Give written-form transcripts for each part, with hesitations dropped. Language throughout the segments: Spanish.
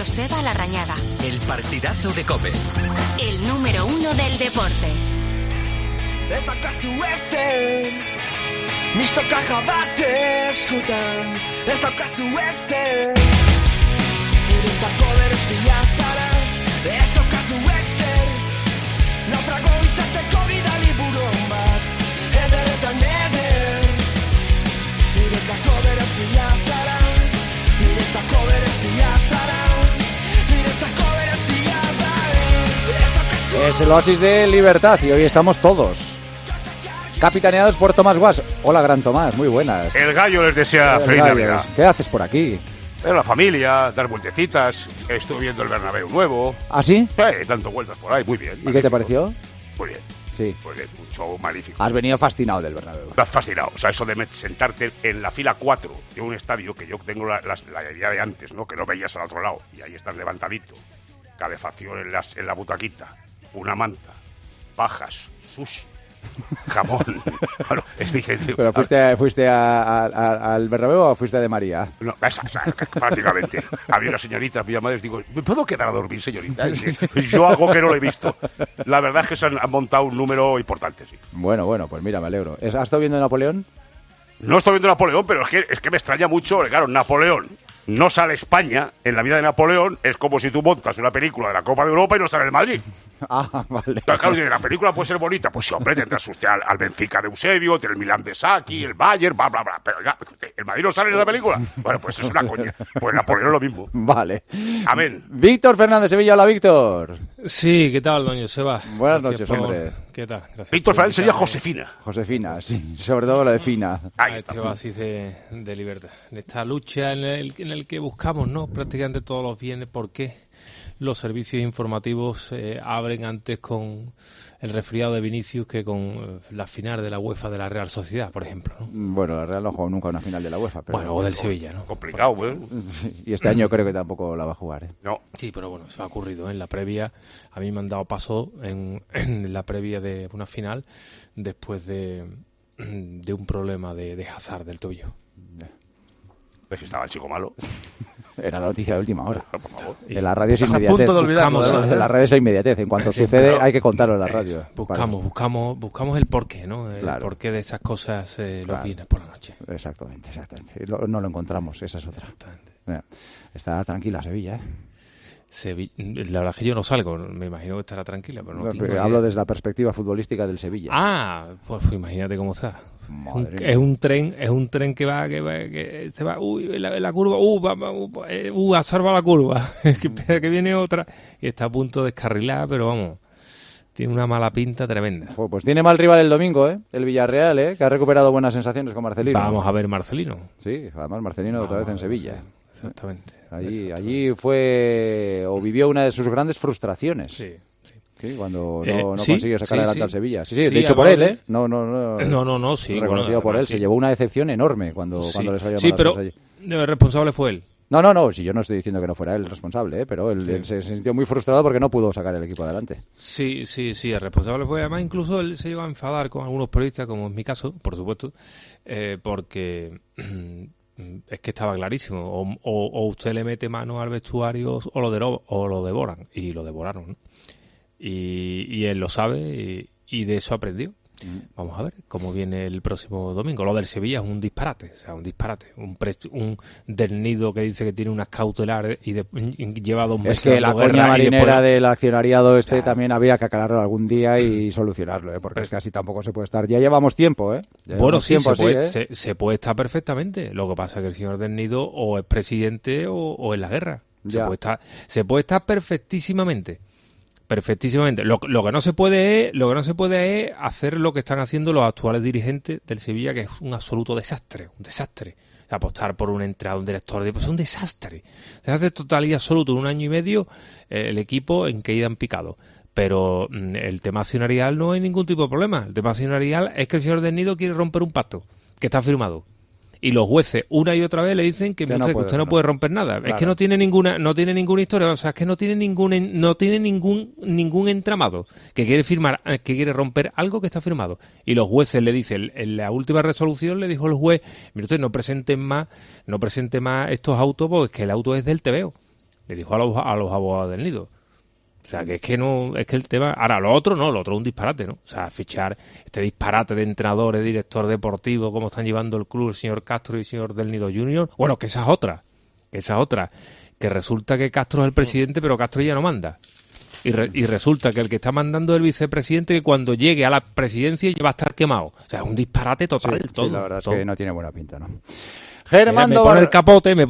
Joseba Larrañaga. El partidazo de COPE. El número 1 del deporte. Ez daukazu ezer, mistoka bat eskutan. Ez daukazu ezer, niretzako berezia zara. Ez daukazu ezer, naufrago izateko bidali buron bat. Ederretan eder, niretzako berezia zara. Niretzako berezia zara. Niretzako berezia zara. Es el oasis de libertad y hoy estamos todos capitaneados por Tomás Guas. Hola, gran Tomás, muy buenas. El gallo les desea feliz Navidad. ¿Qué haces por aquí? Ver la familia, dar vueltecitas. Estuve viendo el Bernabéu nuevo. ¿Ah, sí? Sí, dando vueltas por ahí, muy bien. ¿Y qué te pareció? Muy bien. Sí. Muy bien, un show magnífico. Has venido fascinado del Bernabéu. Estás fascinado. O sea, eso de sentarte en la fila 4 de un estadio que yo tengo la idea de antes, ¿no? Que no veías al otro lado. Y ahí estás levantadito. Calefacción en la butaquita. Una manta. Pajas. Sushi. Jamón. Bueno, dije, ¿Pero fuiste al Bernabéu o fuiste a De María? No, prácticamente. Había una señorita, mi madre, digo, ¿me puedo quedar a dormir, señorita? Yo algo que no lo he visto. La verdad es que se han montado un número importante, sí. Bueno, pues mira, me alegro. ¿Has estado viendo Napoleón? No estoy viendo Napoleón, pero es que me extraña mucho, claro, Napoleón. No sale España en la vida de Napoleón, es como si tú montas una película de la Copa de Europa y no sale el Madrid. Ah, vale. Claro, la película puede ser bonita, pues sí, hombre, tendrás usted al Benfica de Eusebio, el Milán de Saki, el Bayern, bla, bla, bla, pero ya, ¿el Madrid no sale en la película? Bueno, pues es una coña. Pues Napoleón es lo mismo. Vale. Amén. Víctor Fernández Sevilla, hola, Víctor. Sí, ¿qué tal, doña Joseba? Buenas noches, hombre. ¿Qué tal? Gracias. Víctor Fernández sería Josefina. Josefina, sí, sobre todo la de Fina. Ahí está. Este oasis de libertad. En esta lucha en el que buscamos, ¿no? Prácticamente todos los viernes, ¿por qué los servicios informativos abren antes con el resfriado de Vinicius que con la final de la UEFA de la Real Sociedad, por ejemplo, ¿no? Bueno, la Real no jugó nunca una final de la UEFA. Pero bueno, o del Sevilla, ¿no? Complicado, ¿eh? Y este año creo que tampoco la va a jugar, ¿eh? No. Sí, pero bueno, se ha ocurrido, ¿eh? En la previa, a mí me han dado paso en la previa de una final después de un problema de Hazard del tobillo. Pues estaba el chico malo. Era la noticia de última hora. Por favor. En la radio es Estás a inmediatez. punto de olvidarlo, En la radio es inmediatez. En cuanto sucede, hay que contarlo en la radio. Buscamos el porqué, ¿no? El porqué de esas cosas los viernes por la noche. Exactamente. No lo encontramos, esa es otra. Mira, está tranquila Sevilla, ¿eh? La verdad es que yo no salgo, me imagino que estará tranquila, pero no tengo hablo desde la perspectiva futbolística del Sevilla. Ah, pues imagínate cómo está. Es un tren que se va, la curva, ha salvado la curva, que viene otra y está a punto de descarrilar, pero vamos, tiene una mala pinta tremenda. Pues tiene mal rival el domingo, ¿eh? El Villarreal, que ha recuperado buenas sensaciones con Marcelino. Vamos a ver Marcelino. Sí, además Marcelino otra vez en Sevilla. Exactamente. Allí fue o vivió una de sus grandes frustraciones. Sí, cuando no consiguió sacar adelante al Sevilla. Sí, de hecho por él, ¿eh? No, sí. Reconocido por él. Se llevó una decepción enorme cuando les había llamado. Sí, pero el responsable fue él. No, si yo no estoy diciendo que no fuera él el responsable, pero él se sintió muy frustrado porque no pudo sacar el equipo adelante. Sí, el responsable fue, además incluso él se llegó a enfadar con algunos periodistas, como es mi caso, por supuesto, porque es que estaba clarísimo, o usted le mete mano al vestuario o lo devoran, y lo devoraron, ¿no? Y él lo sabe y de eso aprendió. Vamos a ver cómo viene el próximo domingo. Lo del Sevilla es un disparate, un del Nido que dice que tiene unas cautelares y lleva 2 meses. Es que la coña marinera del accionariado también habría que aclararlo algún día y solucionarlo, porque es que así tampoco se puede estar. Ya llevamos tiempo, Bueno, sí, se puede estar perfectamente. Lo que pasa es que el señor del Nido o es presidente o en la guerra. Se puede estar perfectísimamente. Lo que no se puede es hacer lo que están haciendo los actuales dirigentes del Sevilla, que es un absoluto desastre, apostar por un entrenador, un director, pues es un desastre. Se hace total y absoluto en 1 año y medio el equipo en caída en picado. Pero el tema accionarial no hay ningún tipo de problema. El tema accionarial es que el señor del Nido quiere romper un pacto que está firmado. Y los jueces una y otra vez le dicen que usted no puede romper nada. Claro. Es que no tiene ninguna historia, o sea, es que no tiene ningún entramado que quiere firmar, que quiere romper algo que está firmado. Y los jueces le dicen, en la última resolución le dijo el juez, mire usted, no presente más estos autos porque es que el auto es del TVO. Le dijo a los abogados del Nido. O sea, que es que no, es que el tema... Ahora, lo otro es un disparate, ¿no? O sea, fichar este disparate de entrenadores, director deportivo, cómo están llevando el club el señor Castro y el señor del Nido Junior. Bueno, que esa es otra. Que resulta que Castro es el presidente, pero Castro ya no manda. Y resulta que el que está mandando es el vicepresidente, que cuando llegue a la presidencia ya va a estar quemado. O sea, es un disparate total. Sí, todo, la verdad todo. Es que no tiene buena pinta, ¿no? Germán me pone el capote. El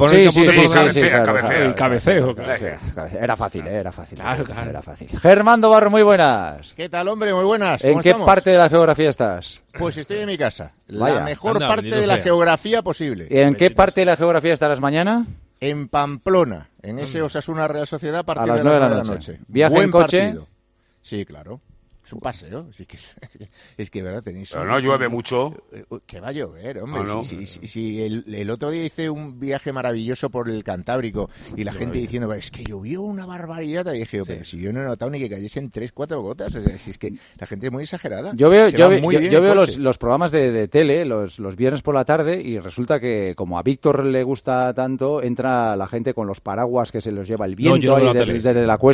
cabeceo. Era fácil. Claro. Era fácil. Germán Barro, muy buenas. ¿Qué tal, hombre? Muy buenas. ¿En qué parte de la geografía estás? Pues estoy en mi casa. Vaya. La mejor parte de la geografía posible. ¿Y en qué parte de la geografía estarás mañana? En Pamplona, en ese Osasuna Real Sociedad a partir a las de 9 de la noche. ¿Viaje en coche? Partido. Sí, claro. Es un paseo. Es que verdad, tenéis... Pero no llueve mucho. Que va a llover, hombre. No. Si el otro día hice un viaje maravilloso por el Cantábrico y la gente diciendo, es que llovió una barbaridad. Y dije, pero si yo no he notado ni que cayesen 3-4 gotas. O sea, si es que la gente es muy exagerada. Yo veo los programas de tele los viernes por la tarde y resulta que, como a Víctor le gusta tanto, entra la gente con los paraguas que se los lleva el viento desde la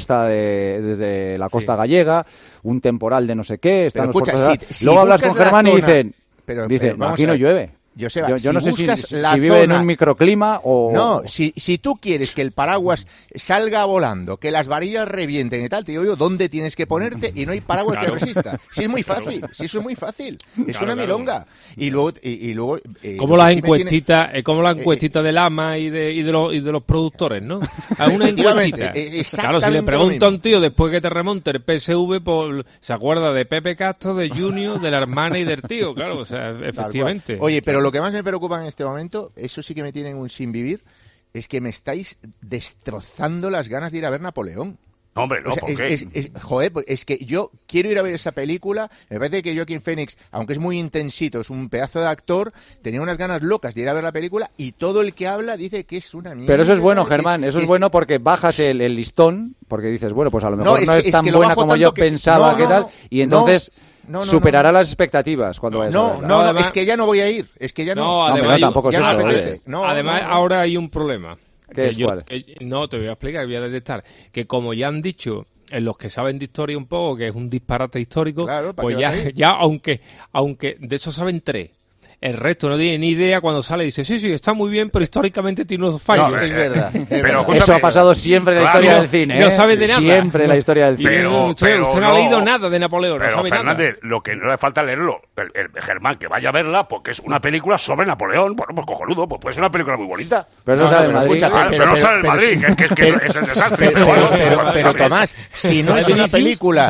costa gallega, un temporal de no sé qué. Pero escucha, si luego hablas con Germán y dicen, vamos aquí no llueve. Joseba, yo no sé si la vive zona, en un microclima o... No, si tú quieres que el paraguas salga volando, que las varillas revienten y tal, te digo yo, ¿dónde tienes que ponerte? Y no hay paraguas que resista. Sí, es muy fácil. Sí, eso es muy fácil. Es una milonga. Y luego como las encuestitas, como la encuestita del AMA y de los productores, ¿no? A una encuestita. Claro, si le pregunto a un tío después que te remonte el PSV, se acuerda de Pepe Castro, de Junior, de la hermana y del tío, claro, o sea, efectivamente. Oye, pero lo que más me preocupa en este momento, eso sí que me tienen un sin vivir, es que me estáis destrozando las ganas de ir a ver Napoleón. Hombre, no, o sea, ¿por qué? Joder, es que yo quiero ir a ver esa película. Me parece que Joaquin Phoenix, aunque es muy intensito, es un pedazo de actor, tenía unas ganas locas de ir a ver la película y todo el que habla dice que es una mierda. Pero eso es bueno, Germán, eso es bueno porque bajas el listón, porque dices, bueno, pues a lo mejor no es tan buena como yo pensaba, y entonces... superará las expectativas cuando vayas a verla. Además, es que ya no voy a ir. Es que ya no. Además, tampoco es eso. Me apetece. Además, ahora hay un problema. ¿Cuál? No, te voy a explicar, voy a detectar. Que como ya han dicho en los que saben de historia un poco, que es un disparate histórico, claro, pues ya aunque de eso saben 3. El resto no tiene ni idea cuando sale y dice, sí, está muy bien, pero históricamente tiene unos fallos. No, es verdad. Pero eso ha pasado siempre en la historia del cine. No sabe de nada. Siempre en la historia del cine. Usted no ha leído nada de Napoleón, pero no sabe Fernández, nada. lo que no le falta leerlo, el Germán, que vaya a verla, porque es una película sobre Napoleón. Bueno, pues cojonudo, pues puede ser una película muy bonita. Pero no sale en Madrid. Pero no sale en Madrid, que es el desastre. Pero Tomás, si no es una película...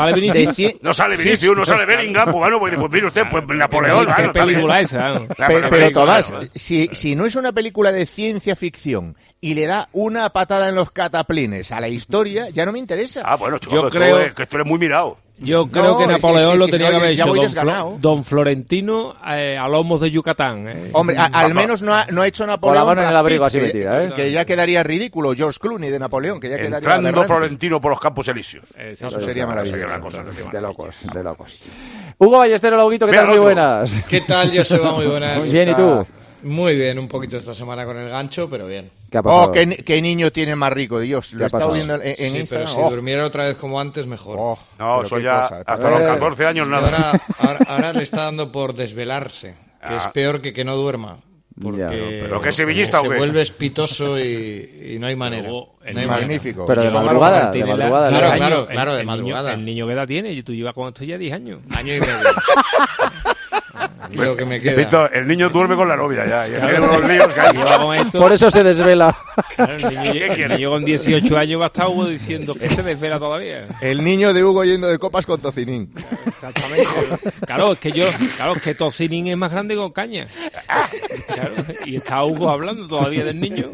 No sale Vinicius, no sale Bellingham, pues bueno, pues mire usted, pues Napoleón. ¿Qué película esa? Pero Tomás, si no es una película de ciencia ficción y le da una patada en los cataplines a la historia, ya no me interesa. Ah, bueno, chico, yo creo que esto es muy mirado. Yo creo que Napoleón lo tenía que haber hecho don Florentino a lomos de Yucatán. Hombre, al menos no ha hecho Napoleón. Con la mano en el abrigo así metida, que ya quedaría ridículo. George Clooney de Napoleón, que ya quedaría entrando Florentino por los Campos Elíseos. Eso sería maravilloso. De locos. Hugo Ballestero, Lauguito, ¿qué tal? Muy buenas. ¿Qué tal, Joseba? Muy buenas. Muy bien, ¿y tú? Muy bien, un poquito esta semana con el gancho, pero bien. ¿Qué ha pasado? Qué niño tiene más rico, Dios. Lo he estado viendo en Instagram. Pero si durmiera otra vez como antes, mejor. No, eso ya hasta los 14 años nada. Ahora le está dando por desvelarse, que es peor que no duerma. Porque pero que sevillista, se vuelve espitoso y no hay manera. No hay magnífico. Pero de madrugada. Claro, de madrugada. El niño que edad tiene, y tú llevas con esto ya 10 años. Año y medio. Lo que me queda. Pito, el niño duerme con la novia ya. Los líos que hay. Por eso se desvela. Claro, el niño con 18 años va a estar Hugo diciendo que se desvela todavía. El niño de Hugo yendo de copas con Tocinín. Exactamente. Claro, es que Tocinín es más grande que Ocaña. Claro, y está Hugo hablando todavía del niño.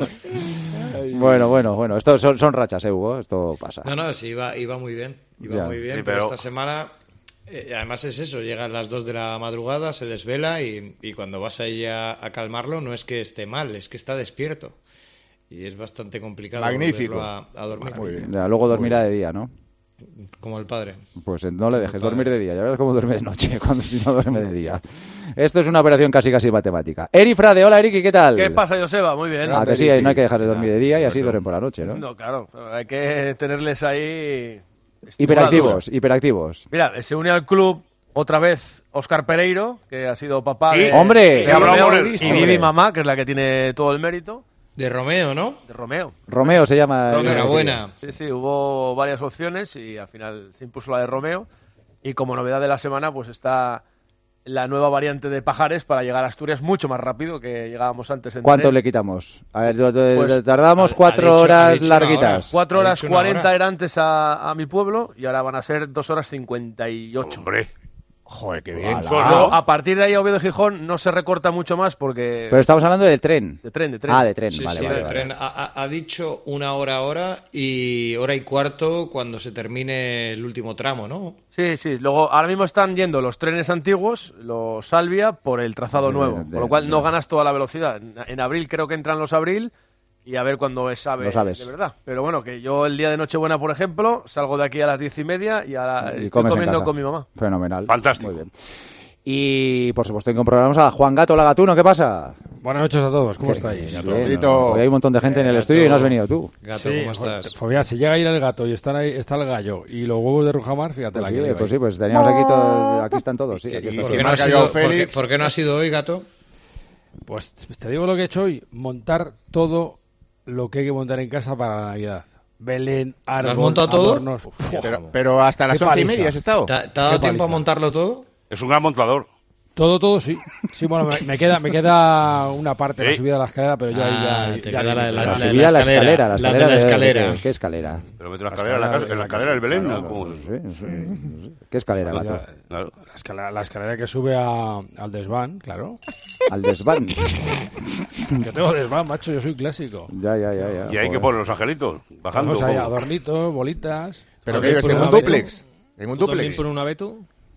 Bueno. Esto son rachas, Hugo. Esto pasa. No, sí, iba muy bien. Muy bien, pero esta semana... además es eso, llega a las 2 de la madrugada, se desvela y cuando vas ahí a calmarlo no es que esté mal, es que está despierto. Y es bastante complicado Magnífico. A dormir. Muy bien. Ya, luego dormirá de día, ¿no? como el padre. Pues no le dejes dormir de día, ya verás cómo duerme de noche, cuando si no duerme de día. Esto es una operación casi matemática. Eri Frade, hola Eriki, ¿qué tal? ¿Qué pasa, Joseba? Muy bien. Que sí, no hay que dejar de dormir de día y así duermen por la noche, ¿no? No, claro, hay que tenerles ahí... Hiperactivos. Mira, se une al club otra vez Óscar Pereiro, que ha sido papá de... ¡Hombre! Se Romeo, y Vivi Mamá, que es la que tiene todo el mérito. De Romeo, ¿no? De Romeo. Romeo se llama. Enhorabuena. Sí, hubo varias opciones y al final se impuso la de Romeo. Y como novedad de la semana, pues está la nueva variante de Pajares para llegar a Asturias mucho más rápido que llegábamos antes en ¿Cuánto tren. le quitamos? A ver, pues, tardamos 4 horas larguitas. 4 horas 40 era antes a mi pueblo y ahora van a ser 2 horas 58. ¡Hombre! Joder, qué bien. Luego, a partir de ahí a Oviedo de Gijón no se recorta mucho más porque... Pero estamos hablando del tren. De tren. Ah, de tren, Sí, vale. tren. Ha dicho 1 hora ahora y 1 hora y cuarto cuando se termine el último tramo, ¿no? Sí. Luego, ahora mismo están yendo los trenes antiguos, los Salvia, por el trazado nuevo. Con lo cual no ganas toda la velocidad. En abril creo que entran los Abril y a ver cuándo es AVE de verdad. Pero bueno, que yo el día de Nochebuena, por ejemplo, salgo de aquí a las 10:30 y ahora estoy comiendo con mi mamá. Fenomenal. Fantástico. Muy bien. Y por supuesto incorporamos a Juan Gato, la Gatuno, ¿qué pasa? Buenas noches a todos, ¿cómo estáis? Hoy hay un montón de gente en el estudio y no has venido tú. Gato, ¿cómo estás? Pues mira, si llega a ir el gato y está el gallo y los huevos de Rujamar, fíjate la que pues teníamos aquí están todos. Sí, aquí ¿Por qué no ha sido hoy, Gato? Pues te digo lo que he hecho hoy, montar todo lo que hay que montar en casa para la Navidad. Belén, árbol, ¿Lo has montado todo? adornos. Pero hasta las 11:30 has estado. ¿Te ha dado tiempo a montarlo todo? Es un gran montador. Todo, sí. Sí, bueno, me queda una parte de la subida a la escalera, pero yo ahí ya la subida a la escalera. La de la escalera. ¿Qué escalera? Pero mete la escalera en la escalera del Belén, ¿no? Sí. ¿Qué escalera, Gato? La escalera que sube al desván, claro. ¿Al desván? Yo tengo desván, macho, yo soy clásico. Ya. Y hay que poner los angelitos, bajando. Vamos ahí, adornitos, bolitas. ¿Pero qué eres, en un duplex? ¿En un duplex? ¿También por un abeto?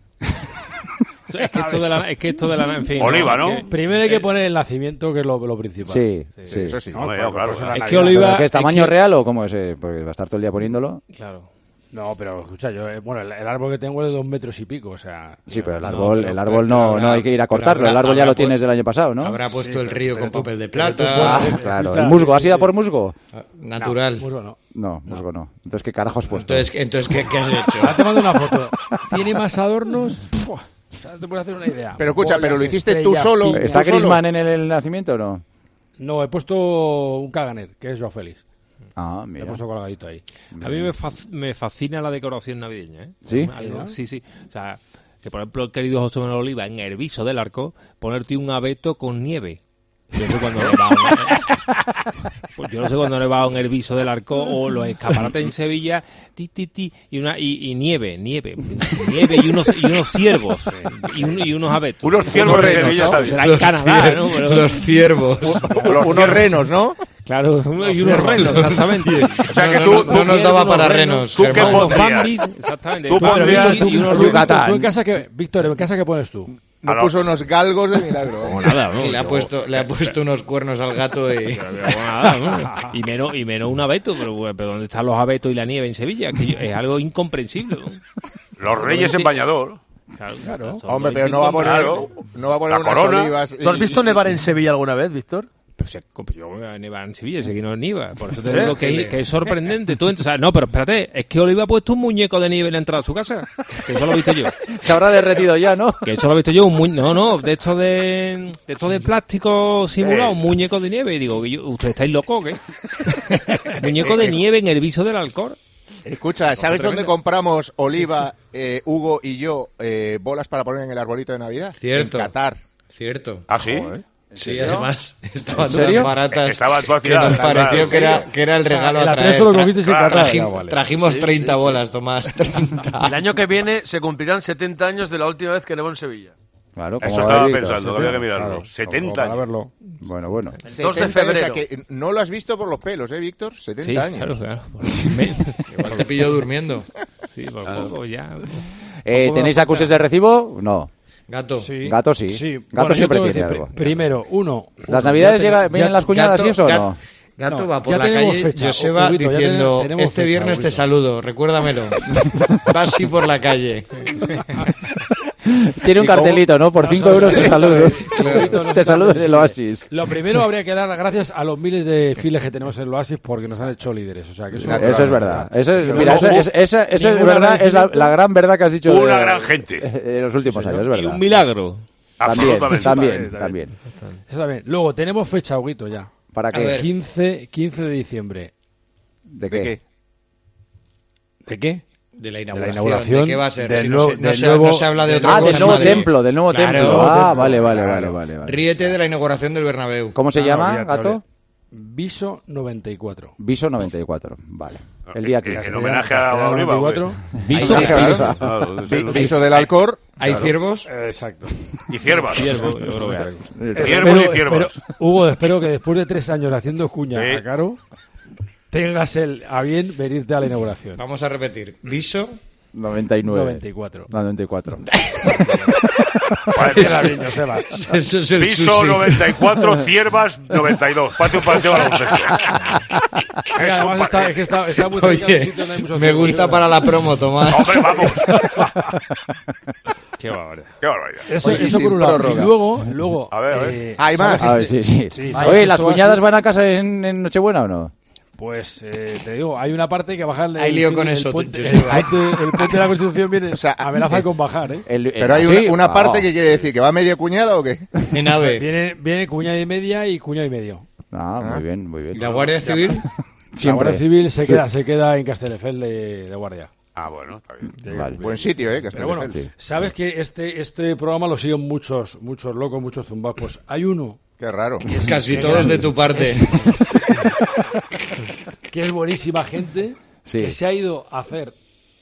Es que esto de la en fin. Oliva, ¿no? Primero hay que poner el nacimiento, que es lo principal. Sí. Eso sí. No, claro. Es que Oliva... ¿Es tamaño real o cómo es? Porque va a estar todo el día poniéndolo. Claro. No, pero escucha, el árbol que tengo es de 2 metros y pico, o sea... Sí, pero el árbol no hay que ir a cortarlo, el árbol ya lo tienes del año pasado, ¿no? Habrá puesto el río con papel de plata. Claro, el musgo, ¿has ido a por musgo? Natural. Musgo no. No, musgo no. Entonces, ¿qué carajo has puesto? Entonces ¿qué has hecho? Ahora te mando una foto. Tiene más adornos... O sea, te puedes hacer una idea. Pero escucha, ¿pero lo hiciste tú solo? ¿Está Griezmann en el nacimiento o no? No, he puesto un Caganer, que es Joao Félix. Ah, mira. He puesto colgadito ahí. A mí me fascina la decoración navideña, ¿eh? ¿Sí? Sí. O sea, que por ejemplo el querido José Manuel Oliva en el viso del arco, ponerte un abeto con nieve. Yo sé cuando yo no sé cuando nevaba en el viso del arco o los escaparates en Sevilla, y nieve y unos ciervos y unos abetos. Unos ciervos de Sevilla, ¿sabes? Será en Canadá, ¿no? Los ciervos. Unos renos, ¿no? Claro, y unos renos, exactamente. O sea que tú no nos daba para renos. ¿Tú qué pondrías? Exactamente. Tú pondrías... Y unos Yucatán. Víctor, ¿en casa qué pones tú? No puso unos galgos de milagro. Como nada, ¿no? Le ha puesto unos cuernos al gato y... Nada, ¿no? Y menos un abeto, pero ¿dónde están los abetos y la nieve en Sevilla? Que es algo incomprensible, ¿no? Los reyes en bañador. Claro. Hombre, pero no va a poner unas olivas. ¿Tú has visto nevar en Sevilla alguna vez, Víctor? Pero yo voy a nevar en Sevilla, sé que no nieva. Por eso te digo que es sorprendente. No, pero espérate, es que Oliva ha puesto un muñeco de nieve en la entrada de su casa. Que eso lo he visto yo. Se habrá derretido ya, ¿no? Que eso lo he visto yo. De estos de plástico simulado, un muñeco de nieve. Y digo, ¿ustedes estáis locos, qué? Muñeco de nieve en el viso del Alcor. Escucha, ¿sabes dónde compramos Oliva, Hugo y yo bolas para poner en el arbolito de Navidad? Cierto. En Qatar. Cierto. ¿Ah, sí? Sí, además estaban serio? tan baratas Estaban que nos pareció que era el regalo a traer. Eso lo cogisteis en Qatar. Trajimos 30 bolas, Tomás, 30. El año que viene se cumplirán 70 años de la última vez que nevó en Sevilla. Claro, eso estaba pensando, había que mirarlo. Claro, 70 para años. verlo. Bueno. 2 de febrero. O sea que no lo has visto por los pelos, Víctor? 70 años. Claro. Igual te pilló durmiendo. Sí, por poco ya. ¿Tenéis acuses de recibo? No. Gato. Sí. Gato sí. Gato siempre tiene algo. Primero, ¿Las navidades vienen las cuñadas y eso o no? Gato va por la calle, Joseba diciendo, tenemos este viernes te saludo, recuérdamelo. Va así por la calle. Tiene un cartelito, ¿no? Por 5 euros te saludo. Claro. Te saludo en el Oasis. Lo primero habría que dar las gracias a los miles de files que tenemos en el Oasis porque nos han hecho líderes. O sea, que eso es verdad. Esa es verdad, es la gran verdad que has dicho. Una gran gente. En los últimos años, es verdad. Y un milagro. También. Eso también. Luego, tenemos fecha, Huguito, ya. ¿Para qué? 15 de diciembre. ¿De qué? ¿De qué? De la inauguración. ¿De qué va a ser? Si no se habla de otra cosa. Del nuevo templo, del nuevo templo. Vale. Ríete de la inauguración del Bernabéu. ¿Cómo se llama, Gato? Viso 94. Viso 94, vale. El día que... En homenaje a Oliva. Viso del Alcor. ¿Hay ciervos? Exacto. Y ciervas. Ciervos, yo creo que hay. Ciervos y ciervas. Hugo, espero que después de 3 años haciendo cuña a Caro, tengas a bien venirte a la inauguración. Vamos a repetir. Viso 94. Eso es el Piso sushi. 94, Ciervas 92. Patio a la además está muy cerca de un sitio donde hay muchos. Me gusta para la promo, Tomás. ¡Hombre, vamos! Qué barbaridad. Eso por un lado. Y luego a ver. Hay más. A ver, sí. Oye, ¿las cuñadas van a casa en Nochebuena o no? Pues te digo, hay una parte que bajar hay lío con eso. El puente de la Constitución viene amenaza con bajar, ¿eh? Pero hay una parte que quiere decir que va media cuñada o qué. En AVE. Viene cuñada y media y cuñado y medio. Muy bien. ¿Y la Guardia Civil? La Guardia Civil se queda en Castelldefels de guardia. Bueno, está bien. Vale. Buen sitio, Castelldefels. Bueno, sabes que este programa lo siguen muchos locos, muchos zumbados. Pues hay uno. Qué raro. Casi todos de tu parte. Que es buenísima gente, que se ha ido a hacer,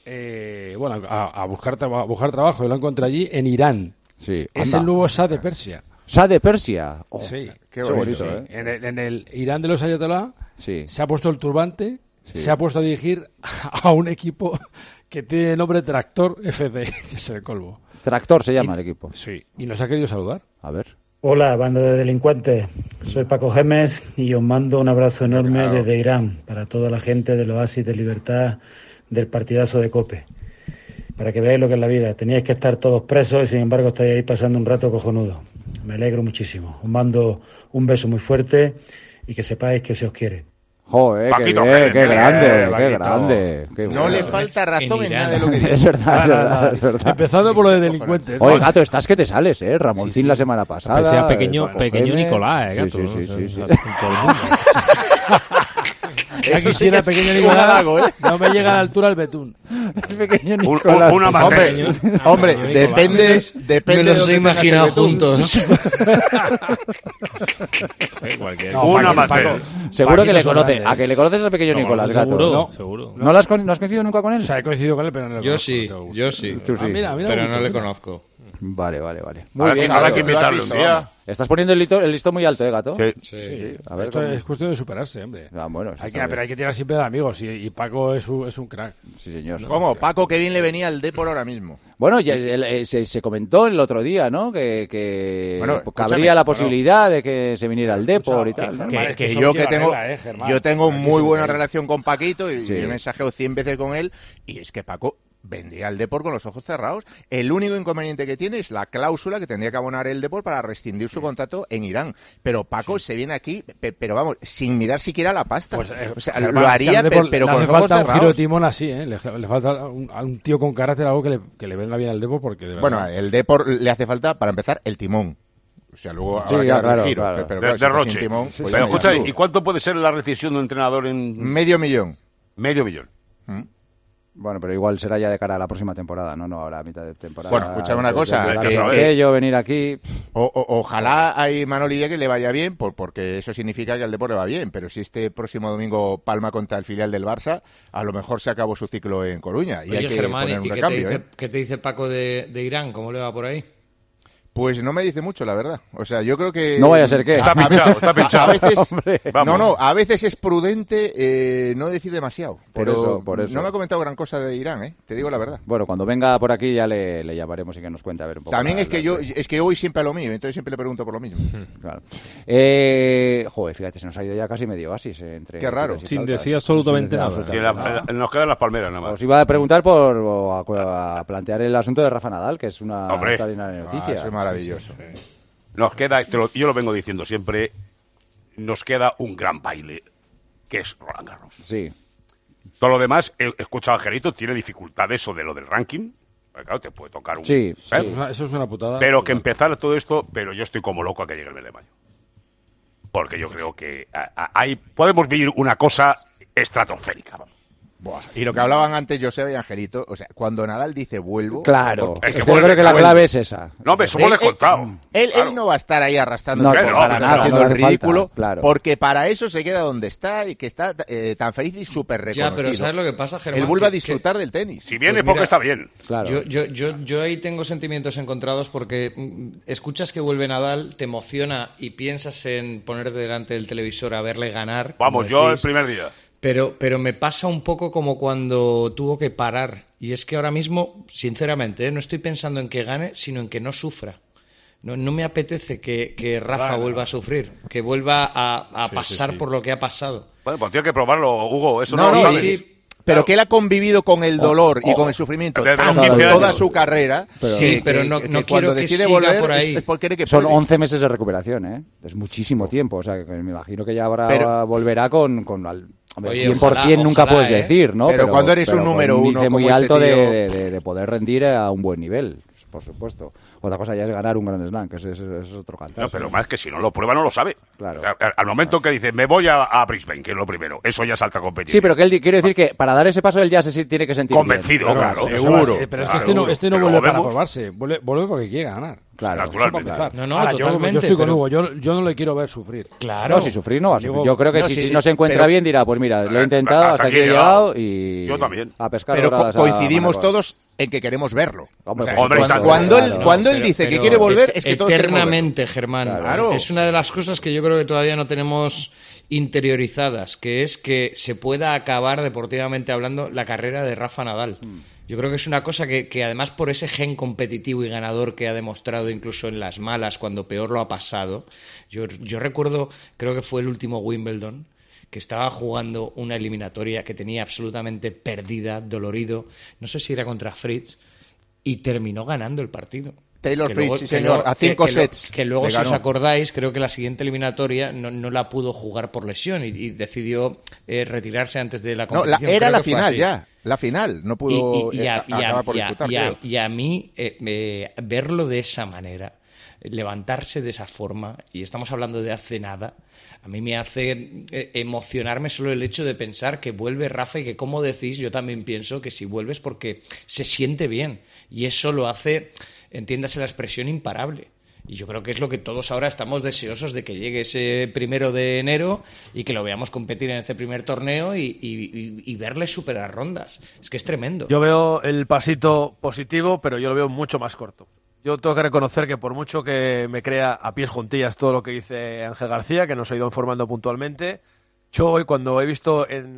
a buscar trabajo y lo encontrado allí en Irán. Sí. Es el nuevo Shah de Persia. ¿Shah de Persia? Sí. Qué bonito, ¿eh? En el Irán de los Ayatollah se ha puesto el turbante, se ha puesto a dirigir a un equipo que tiene el nombre Tractor FC, que es el colmo. Tractor se llama el equipo. Sí. Y nos ha querido saludar. A ver. Hola, banda de delincuentes. Soy Paco Gémez y os mando un abrazo enorme desde Irán para toda la gente del Oasis de Libertad del partidazo de COPE. Para que veáis lo que es la vida. Teníais que estar todos presos y sin embargo estáis ahí pasando un rato cojonudo. Me alegro muchísimo. Os mando un beso muy fuerte y que sepáis que se os quiere. Joder, Paquito, qué grande. No le falta razón en nada de lo que dice. Es verdad. Empezando por lo de delincuentes. Oye, Gato, estás que te sales, Ramoncín la semana pasada. Que sea pequeño Nicolás, Gato. Sí. Ya quisiera pequeño Nicolás, no me llega a la altura el betún. El pequeño Nicolás. Hombre, depende me los he imaginado juntos. Una materia. Seguro que le conoce. ¿A que le conoces al pequeño Nicolás, Gato? Seguro. ¿No has coincidido nunca con él? O sea, he coincidido con él, pero no le conozco. Yo sí. Tú sí. Mira, pero no le conozco. Vale. Muy bien, ahora que invitarlo un día. Estás poniendo el listón muy alto, Gato. Sí. A ver, esto es cuestión de superarse, hombre. Bueno, pero hay que tirar siempre de amigos y Paco es un crack. Sí, señor. ¿Cómo? Paco, que bien le venía al Depor ahora mismo. Bueno, ya, se comentó el otro día, ¿no? Que cabría la posibilidad de que se viniera al Depor y tal. Que yo tengo muy buena relación con Paquito y he mensajeado 100 veces con él y es que Paco vendría al Depor con los ojos cerrados. El único inconveniente que tiene es la cláusula que tendría que abonar el Depor para rescindir su contrato en Irán. Pero Paco se viene aquí, pero vamos, sin mirar siquiera la pasta. Pues, lo haría, pero con los ojos cerrados. Le falta un giro de timón así, ¿eh? Le falta un tío con carácter, algo que le venga bien al Depor, porque de verdad... Bueno, el Depor le hace falta, para empezar, el timón. O sea, luego habrá que giro. Claro. Pero de Roche. Sin timón, pero escucha, ¿y cuánto puede ser la rescisión de un entrenador en...? $500,000. $500,000. Bueno, pero igual será ya de cara a la próxima temporada, no ahora a mitad de temporada. Bueno, escuchad una cosa. Yo venir aquí... Ojalá a Imanol Idiáquez le vaya bien, porque eso significa que al Depor le va bien. Pero si este próximo domingo palma contra el filial del Barça, a lo mejor se acabó su ciclo en Coruña. Y hay que Germán, poner un recambio. ¿qué te dice Paco de Irán? ¿Cómo le va por ahí? Pues no me dice mucho, la verdad. O sea, yo creo que... No vaya a ser que... Está pinchado. A veces, a veces es prudente no decir demasiado. Pero por eso. No me ha comentado gran cosa de Irán, te digo la verdad. Bueno, cuando venga por aquí ya le llamaremos y que nos cuente a ver un poco. También es que yo voy siempre a lo mío, entonces siempre le pregunto por lo mismo. Claro. Joder, fíjate, se nos ha ido ya casi medio oasis. Qué raro. Sin decir absolutamente nada. Nos quedan las palmeras nada más. Os iba a preguntar a plantear el asunto de Rafa Nadal, que es una extraordinaria noticia. Eso es maravilloso. Nos queda, yo lo vengo diciendo siempre, nos queda un gran baile, que es Roland Garros. Sí. Todo lo demás, he escuchado a Angelito, tiene dificultades eso de lo del ranking. Claro, te puede tocar un... Sí. Eso es una putada. Pero que empezar todo esto, pero yo estoy como loco a que llegue el mes de mayo. Porque yo creo que podemos vivir una cosa estratosférica. Buah. Y lo que hablaban antes Joseba y Angelito, o sea, cuando Nadal dice vuelvo... Claro, yo creo que la clave es esa. No, me somos descontados. Él no va a estar ahí arrastrando para nada, haciendo el ridículo, claro. Porque para eso se queda donde está y que está tan feliz y súper reconocido. Ya, pero ¿sabes lo que pasa, Germán? Él vuelve a disfrutar del tenis. Si viene, porque está bien. Claro. Yo ahí tengo sentimientos encontrados porque escuchas que vuelve Nadal, te emociona y piensas en ponerte delante del televisor a verle ganar. Vamos, yo el primer día. Pero me pasa un poco como cuando tuvo que parar. Y es que ahora mismo, sinceramente, no estoy pensando en que gane, sino en que no sufra. No me apetece que Rafa vuelva a sufrir, que vuelva a pasar por lo que ha pasado. Bueno, pues tiene que probarlo, Hugo. Eso no lo sabes. Sí. Pero que él ha convivido con el dolor y con el sufrimiento toda su carrera. Pero no quiero cuando que decide siga volver por ahí. Es porque cree que son puede. 11 meses de recuperación, ¿eh? Es muchísimo tiempo. O sea, que me imagino que ya volverá con 100% nunca puedes decir, ¿no? Pero cuando eres un número uno como muy este alto tío... de poder rendir a un buen nivel, por supuesto. Otra cosa ya es ganar un Grand Slam, que es otro cantar. No, pero más que si no lo prueba no lo sabe. Claro. O sea, al momento que dice, me voy a Brisbane, que es lo primero, eso ya salta competitivo. Sí, pero que él quiere decir que para dar ese paso él ya se tiene que sentir convencido, bien. claro. Seguro. Pero es que este no vuelve para probarse, vuelve porque quiere ganar. Claro, naturalmente. Ahora, totalmente. Yo estoy con Hugo, yo no le quiero ver sufrir. Claro. No, si sufrir no va a sufrir. Yo creo que si no se encuentra bien dirá, pues mira, lo he intentado, hasta aquí he llegado y... Yo también. A pescar. Pero coincidimos todos en que queremos verlo. Hombre, cuando él dice que quiere volver, es que todos eternamente, Germán. Claro. Es una de las cosas que yo creo que todavía no tenemos interiorizadas, que es que se pueda acabar, deportivamente hablando, la carrera de Rafa Nadal. Yo creo que es una cosa que además por ese gen competitivo y ganador que ha demostrado incluso en las malas, cuando peor lo ha pasado. Yo recuerdo, creo que fue el último Wimbledon, que estaba jugando una eliminatoria que tenía absolutamente perdida, dolorido, no sé si era contra Fritz, y terminó ganando el partido. Taylor Fritz, sí señor, a 5 sets. Que luego, si os acordáis, creo que la siguiente eliminatoria no la pudo jugar por lesión y decidió retirarse antes de la competición. Era la final ya, la final, no pudo acabar por disputar. Y a mí, verlo de esa manera, levantarse de esa forma, y estamos hablando de hace nada, a mí me hace emocionarme solo el hecho de pensar que vuelve Rafa y que, como decís, yo también pienso que si vuelves porque se siente bien y eso lo hace, entiéndase la expresión, imparable. Y yo creo que es lo que todos ahora estamos deseosos de que llegue ese 1 de enero y que lo veamos competir en este primer torneo y verle superar rondas. Es que es tremendo. Yo veo el pasito positivo, pero yo lo veo mucho más corto. Yo tengo que reconocer que por mucho que me crea a pies juntillas todo lo que dice Ángel García, que nos ha ido informando puntualmente, yo hoy cuando he visto en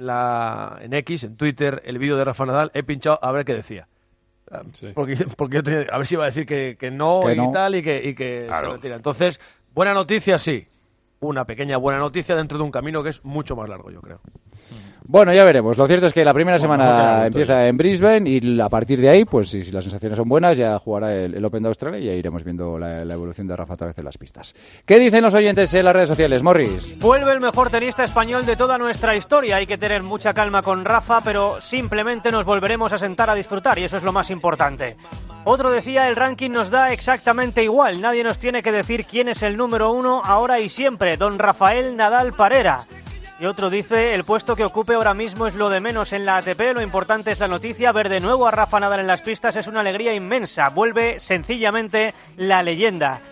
X, en Twitter, el vídeo de Rafa Nadal, he pinchado a ver qué decía. Sí. Porque yo tenía, a ver si iba a decir que no. Tal y que claro, se retira. Entonces, buena noticia, sí. Una pequeña buena noticia dentro de un camino que es mucho más largo, yo creo. Bueno, ya veremos. Lo cierto es que la primera semana empieza en Brisbane y a partir de ahí, pues si las sensaciones son buenas, ya jugará el Open de Australia y ya iremos viendo la evolución de Rafa a través de las pistas. ¿Qué dicen los oyentes en las redes sociales, Morris? Vuelve el mejor tenista español de toda nuestra historia. Hay que tener mucha calma con Rafa, pero simplemente nos volveremos a sentar a disfrutar y eso es lo más importante. Otro decía, el ranking nos da exactamente igual. Nadie nos tiene que decir quién es el número 1 ahora y siempre. Don Rafael Nadal Parera. Y otro dice, el puesto que ocupe ahora mismo es lo de menos en la ATP, lo importante es la noticia, ver de nuevo a Rafa Nadal en las pistas es una alegría inmensa, vuelve sencillamente la leyenda.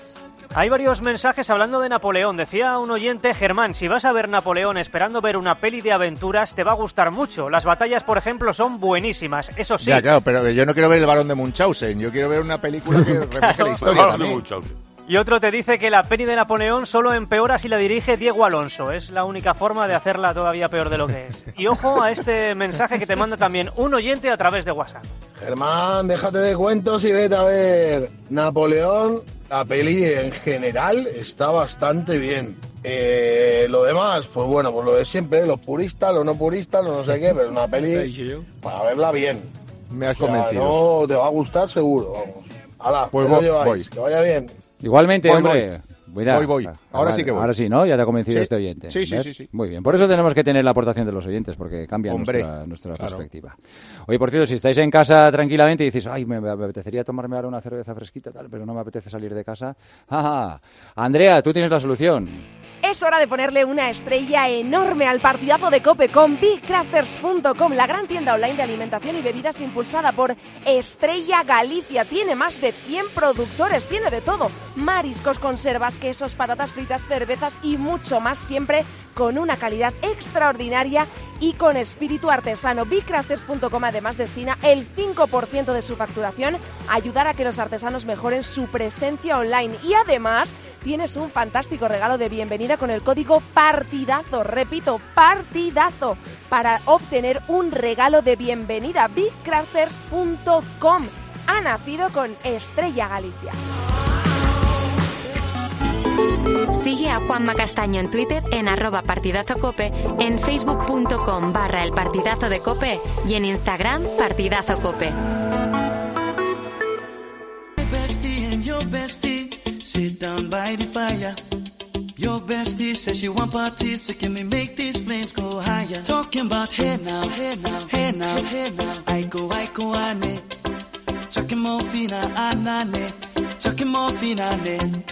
Hay varios mensajes hablando de Napoleón. Decía un oyente, Germán, si vas a ver Napoleón esperando ver una peli de aventuras, te va a gustar mucho. Las batallas, por ejemplo, son buenísimas, eso sí. Ya, claro, pero yo no quiero ver El Barón de Munchausen, yo quiero ver una película que refleje la historia también. Y otro te dice que la peli de Napoleón solo empeora si la dirige Diego Alonso. Es la única forma de hacerla todavía peor de lo que es. Y ojo a este mensaje que te manda también un oyente a través de WhatsApp. Germán, déjate de cuentos y vete a ver Napoleón. La peli en general está bastante bien. Lo demás, pues bueno, pues lo de siempre, los puristas, los no puristas, los no sé qué, pero una peli para verla bien. Me has convencido. No, te va a gustar seguro, vamos. Hala, pues voy. Que vaya bien. Igualmente, hombre. Voy. Ahora sí que voy. Ahora sí, ¿no? Ya te ha convencido este oyente. Sí. Muy bien. Por eso tenemos que tener la aportación de los oyentes, porque cambia nuestra perspectiva. Oye, por cierto, si estáis en casa tranquilamente y dices, ay, me apetecería tomarme ahora una cerveza fresquita, tal, pero no me apetece salir de casa. Andrea, tú tienes la solución. Es hora de ponerle una estrella enorme al partidazo de COPE con BigCrafters.com, la gran tienda online de alimentación y bebidas impulsada por Estrella Galicia. Tiene más de 100 productores, tiene de todo. Mariscos, conservas, quesos, patatas fritas, cervezas y mucho más, siempre con una calidad extraordinaria y con espíritu artesano. BigCrafters.com además destina el 5% de su facturación a ayudar a que los artesanos mejoren su presencia online. Y además tienes un fantástico regalo de bienvenida con el código PARTIDAZO, repito, PARTIDAZO, para obtener un regalo de bienvenida. BigCrafters.com ha nacido con Estrella Galicia. Sigue a Juanma Castaño en Twitter en @partidazocope, en facebook.com/El Partidazo de Cope y en Instagram partidazocope. Sit down by the fire. Your bestie says she want parties, so can we make these flames go higher? Talking about hey now, hey now, hey now, hey now. I go, ane. Chucking morphina, anane. Chucking morphina, ane.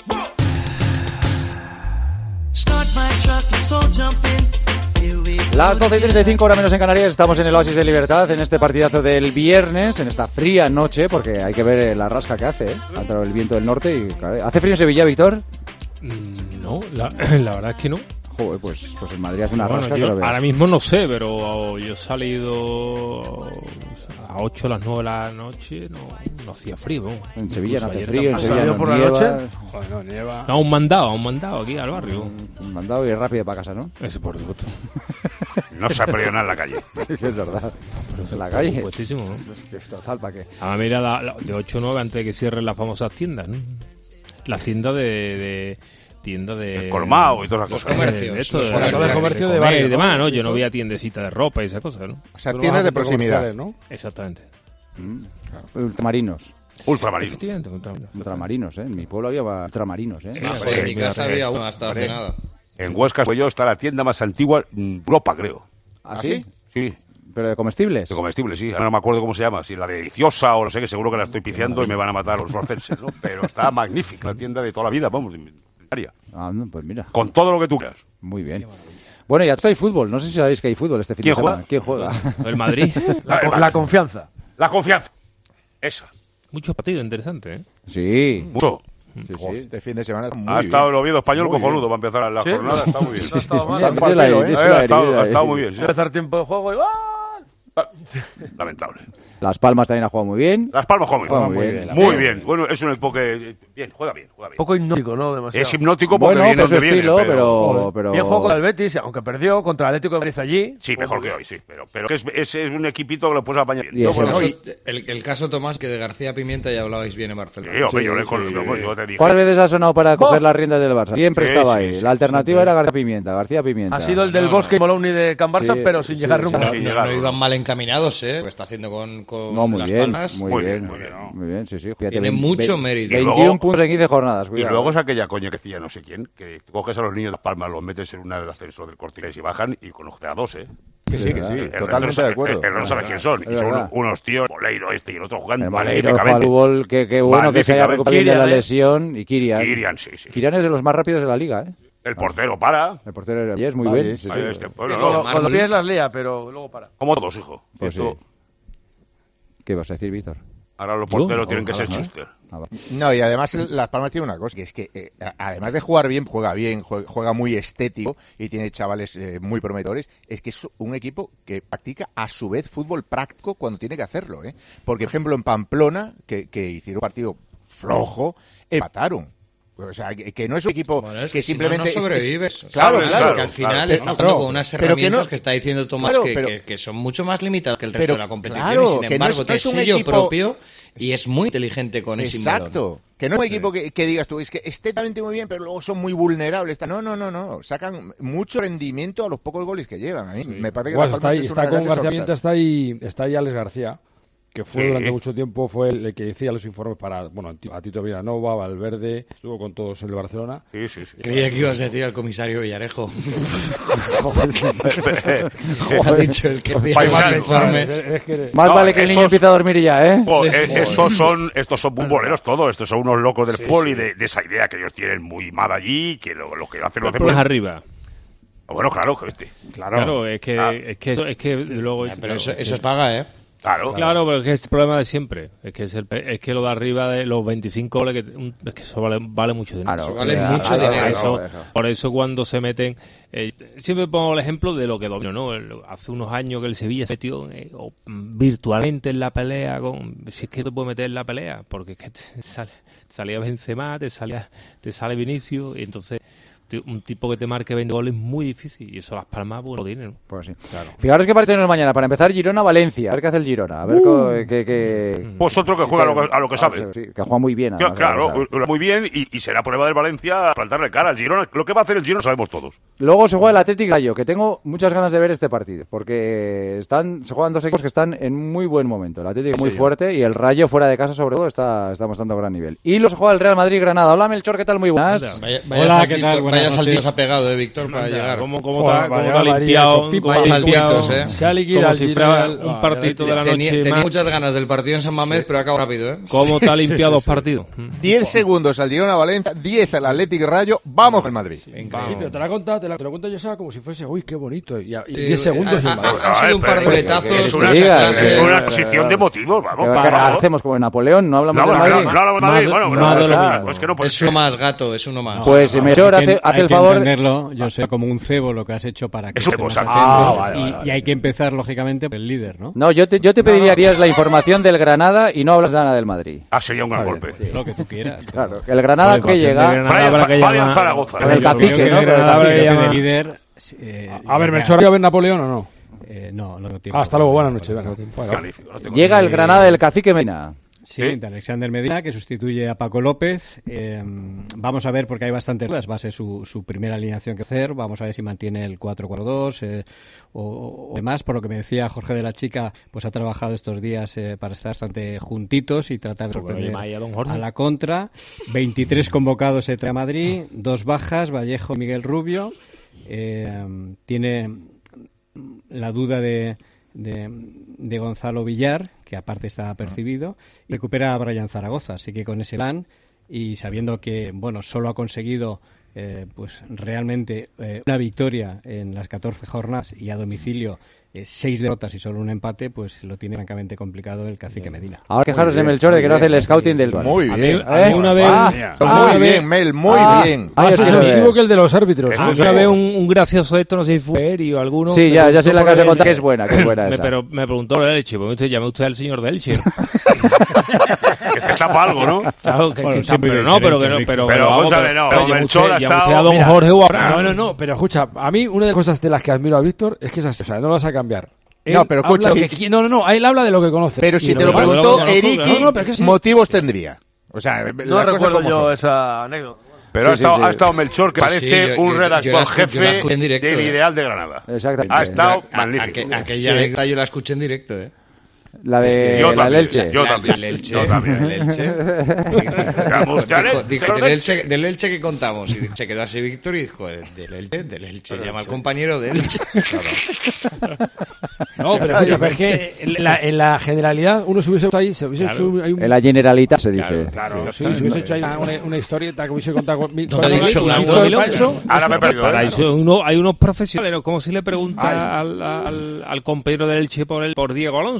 Start my truck, let's all jump in. Las 12:35, hora menos en Canarias, estamos en el Oasis de Libertad, en este partidazo del viernes, en esta fría noche, porque hay que ver la rasca que hace, ha entrado el viento del norte y... ¿Hace frío en Sevilla, Víctor? No, la verdad es que no. Joder, pues en Madrid hace una rasca que lo veo. Ahora mismo no sé, pero yo he salido a las 8, a las 9 de la noche, no hacía frío. ¿No? En Sevilla no hace frío, en Sevilla no por nieva. La noche? Bueno, nieva. No, un mandado aquí al barrio. Un mandado y rápido para casa, ¿no? Ese por supuesto. No se apriona nada en la calle. Es verdad. En la calle. Puestísimo, ¿no? Es total, ¿para qué? Ahora mira, de 8 o 9 antes de que cierren las famosas tiendas, ¿no? Las tiendas de el colmado y todas las cosas. Los comercios de barrio y demás, ¿no? Yo no veía tiendecita de ropa y esas cosas, ¿no? O sea, tiendas de proximidad, ¿no? Exactamente. Claro. Ultramarinos. Ultramarinos. Ultramarinos, ¿eh? En mi pueblo había ultramarinos, ¿eh? Sí, en mi casa había uno hasta hace nada. En Huesca está la tienda más antigua de Europa, creo. ¿Ah, sí? Sí. ¿Pero de comestibles? De comestibles, sí. Ahora no me acuerdo cómo se llama. Si la deliciosa o no sé, que seguro que la estoy piciando y me van a matar los forcenses, ¿no? Pero está magnífica, la tienda de toda la vida, vamos. Pues mira. Con todo lo que tú quieras. Muy bien. Bueno, ya hay fútbol. No sé si sabéis que hay fútbol este fin de semana. ¿Quién juega? El Madrid. La confianza. La confianza. Esa. Muchos partidos interesantes, ¿eh? Sí. Mucho. Sí. Este fin de semana está muy ha estado el Oviedo Español cojonudo para empezar la jornada. Está muy bien. Ha estado muy bien. Empezar tiempo de juego igual. Lamentable. Las Palmas también ha jugado muy bien. Las Palmas juega muy bien. Bueno, es un enfoque... Bien, juega bien. Poco hipnótico, ¿no? Demasiado. Es hipnótico porque viene por su estilo, pero... Bien juego con el Betis, aunque perdió contra el Atlético de Madrid allí. Sí, mejor que hoy, sí. Pero es un equipito que lo puedes apañar bien. El caso, Tomás, que de García Pimienta ya hablabais bien en Barcelona. Yo te dije. ¿Cuántas veces ha sonado para coger las riendas del Barça? Siempre estaba ahí. La alternativa era García Pimienta. Ha sido el del Bosque y Moloni de Can Barça, pero sin llegar nunca. No iban mal encaminados, ¿eh? Lo está haciendo con Las Palmas. Muy bien, sí. Fíjate, tiene mucho mérito. 21 puntos en 15 jornadas, cuidado. Y luego es aquella coña que decía no sé quién, que coges a los niños de Las Palmas, los metes en una del ascensor del Corte Inglés y bajan y conoce a dos, ¿eh? Que sí, totalmente de acuerdo. Pero no sabes quién son. Y son unos tíos, Boleiro y el otro jugando magníficamente. Fútbol, qué bueno que se haya recuperado de la lesión. Y Kirian, sí. Kirian es de los más rápidos de la liga, ¿eh? El portero para. El portero es muy bien. Con los pies las lía, pero luego para. Como todos, hijo. Pues sí. ¿Qué vas a decir, Víctor? Ahora los porteros tienen que ser Schuster. No, y además Las Palmas tiene una cosa, que es que además de jugar bien, juega muy estético y tiene chavales muy prometedores, es que es un equipo que practica a su vez fútbol práctico cuando tiene que hacerlo, ¿eh? Porque, por ejemplo, en Pamplona, que hicieron un partido flojo, empataron. O sea, que no es un equipo que simplemente... no sobrevives. Claro. Que al final está jugando con unas herramientas que está diciendo Tomás que son mucho más limitadas que el resto de la competición. Y sin embargo, tiene sello propio y es muy inteligente con ese balón. Exacto. Que no es un equipo que digas tú, es que estéticamente muy bien, pero luego son muy vulnerables. No. Sacan mucho rendimiento a los pocos goles que llevan. A mí me parece que está con García Mienta, está ahí Alex García, que fue durante mucho tiempo fue el que decía los informes para, a Tito Villanova, Valverde, estuvo con todos en el Barcelona. Sí. Creía que ibas a decir al comisario Villarejo. Ha dicho el que hacía los informes. Más vale que el niño empiece a dormir ya, ¿eh? Estos son futboleros todos, estos son unos locos del fútbol y de esa idea que ellos tienen muy mal allí, que lo que hacen los demás arriba. Bueno, claro, Claro, es que luego... Pero eso es paga, ¿eh? Claro, pero es que es el problema de siempre. Es que lo de arriba de los 25 goles, es que eso vale mucho dinero. Eso vale mucho dinero. Por eso cuando se meten... siempre pongo el ejemplo de lo que dominó, ¿no? Hace unos años que el Sevilla se metió virtualmente en la pelea. Si es que te puede meter en la pelea, porque es que salía Benzema, te sale Vinicius, y entonces... Un tipo que te marque 20 goles es muy difícil y eso Las Palmas lo tienen. Pues sí, claro. Fijaros qué partido tenemos mañana. Para empezar, Girona-Valencia. A ver qué hace el Girona. A ver qué... Pues otro que juega a lo que sabe. Sí, que juega muy bien. Además, claro, muy bien y será prueba del Valencia plantarle cara al Girona. Lo que va a hacer el Girona sabemos todos. Luego se juega el Athletic Rayo, que tengo muchas ganas de ver este partido, porque se juegan dos equipos que están en muy buen momento. El Athletic es muy fuerte y el Rayo fuera de casa sobre todo está mostrando gran nivel. Y luego se juega el Real Madrid-Granada. Hola Melchor, ¿qué tal? Muy buenas. Hola, ¿qué tal? Vaya saltitos ha pegado, Víctor, para llegar. ¿Cómo te ha limpiado? Se ha liquidado como si fuera un partido de la noche. Tenía muchas ganas del partido en San Mamés, pero ha acabado rápido, ¿eh? ¿Cómo te ha limpiado los partidos? 10 segundos al Girona-Valencia, 10 al Athletic Rayo, vamos al Madrid. Sí, pero te lo cuento yo, como si fuese, uy, qué bonito. Y 10 segundos y ha sido un par de letazos. Es una exposición de motivos, vamos. Hacemos como en Napoleón, no hablamos de Madrid. No hablamos de Madrid, es uno más, gato, es uno más. Pues Melchor hace el favor... entenderlo, yo sé, como un cebo lo que has hecho para que estemos atentos. Y hay que empezar, lógicamente, por el líder, ¿no? No, yo te pediría, Díaz, la información del Granada y no hablas nada del Madrid. Sería un gran golpe. Sí. Lo que tú quieras. Claro, el Granada que llega... Brian Zaragoza. El cacique, ¿no? El líder... A ver, Melchor, ¿va a ver Napoleón o no? No tiempo. Hasta luego, buenas noches. Llega el Granada del cacique Medina. Sí, de Alexander Medina, que sustituye a Paco López. Vamos a ver, porque hay bastantes dudas. Va a ser su primera alineación que hacer. Vamos a ver si mantiene el 4-4-2 o demás. Por lo que me decía Jorge de la Chica, pues ha trabajado estos días para estar bastante juntitos y tratar de sorprender a la contra. 23 convocados se trae a Madrid, 2 bajas, Vallejo y Miguel Rubio. Tiene la duda de Gonzalo Villar, que aparte está percibido, y recupera a Brian Zaragoza. Así que con ese plan y sabiendo que solo ha conseguido pues realmente una victoria en las 14 jornadas y a domicilio 6 derrotas y solo un empate, pues lo tiene francamente complicado el cacique Medina. Ahora quejaros de Melchor de que no hace el scouting del... Muy bien. A mí una vez... Muy bien, Mel, muy bien. Más exhaustivo que el de los árbitros. Una vez un gracioso de esto, no sé si fue Eri o alguno... Sí, ya sé la casa de contar que es buena esa. Pero me preguntó de Elche, pues llame usted al señor de Elche. Que se tapa algo, ¿no? Claro, pero Melchor ha estado... a don Jorge o a... No, pero escucha, a mí una de las cosas de las que admiro a Víctor es que esas cosas no las va a cambiar. No, pero escucha... él habla de lo que conoce. Pero si te lo preguntó Eriki, motivos tendría. O sea, no recuerdo yo esa anécdota. Pero ha estado Melchor, que parece un redactor jefe del Ideal de Granada. Exactamente. Ha estado magnífico. Aquella anécdota yo la escuché en directo, ¿eh? La de Elche. Yo también. Del Elche que contamos. Y se quedó así Víctor y dijo, del Elche. Llama al compañero del Elche. No, pero escucha, es que en la generalidad uno se hubiese hecho ahí, en la generalidad se dice. Claro. Se hubiese hecho ahí una historieta que hubiese contado con Ahora me perdió. Para eso hay unos profesionales, como si le pregunta al compañero del Elche por Diego Alonso, ¿no? Pues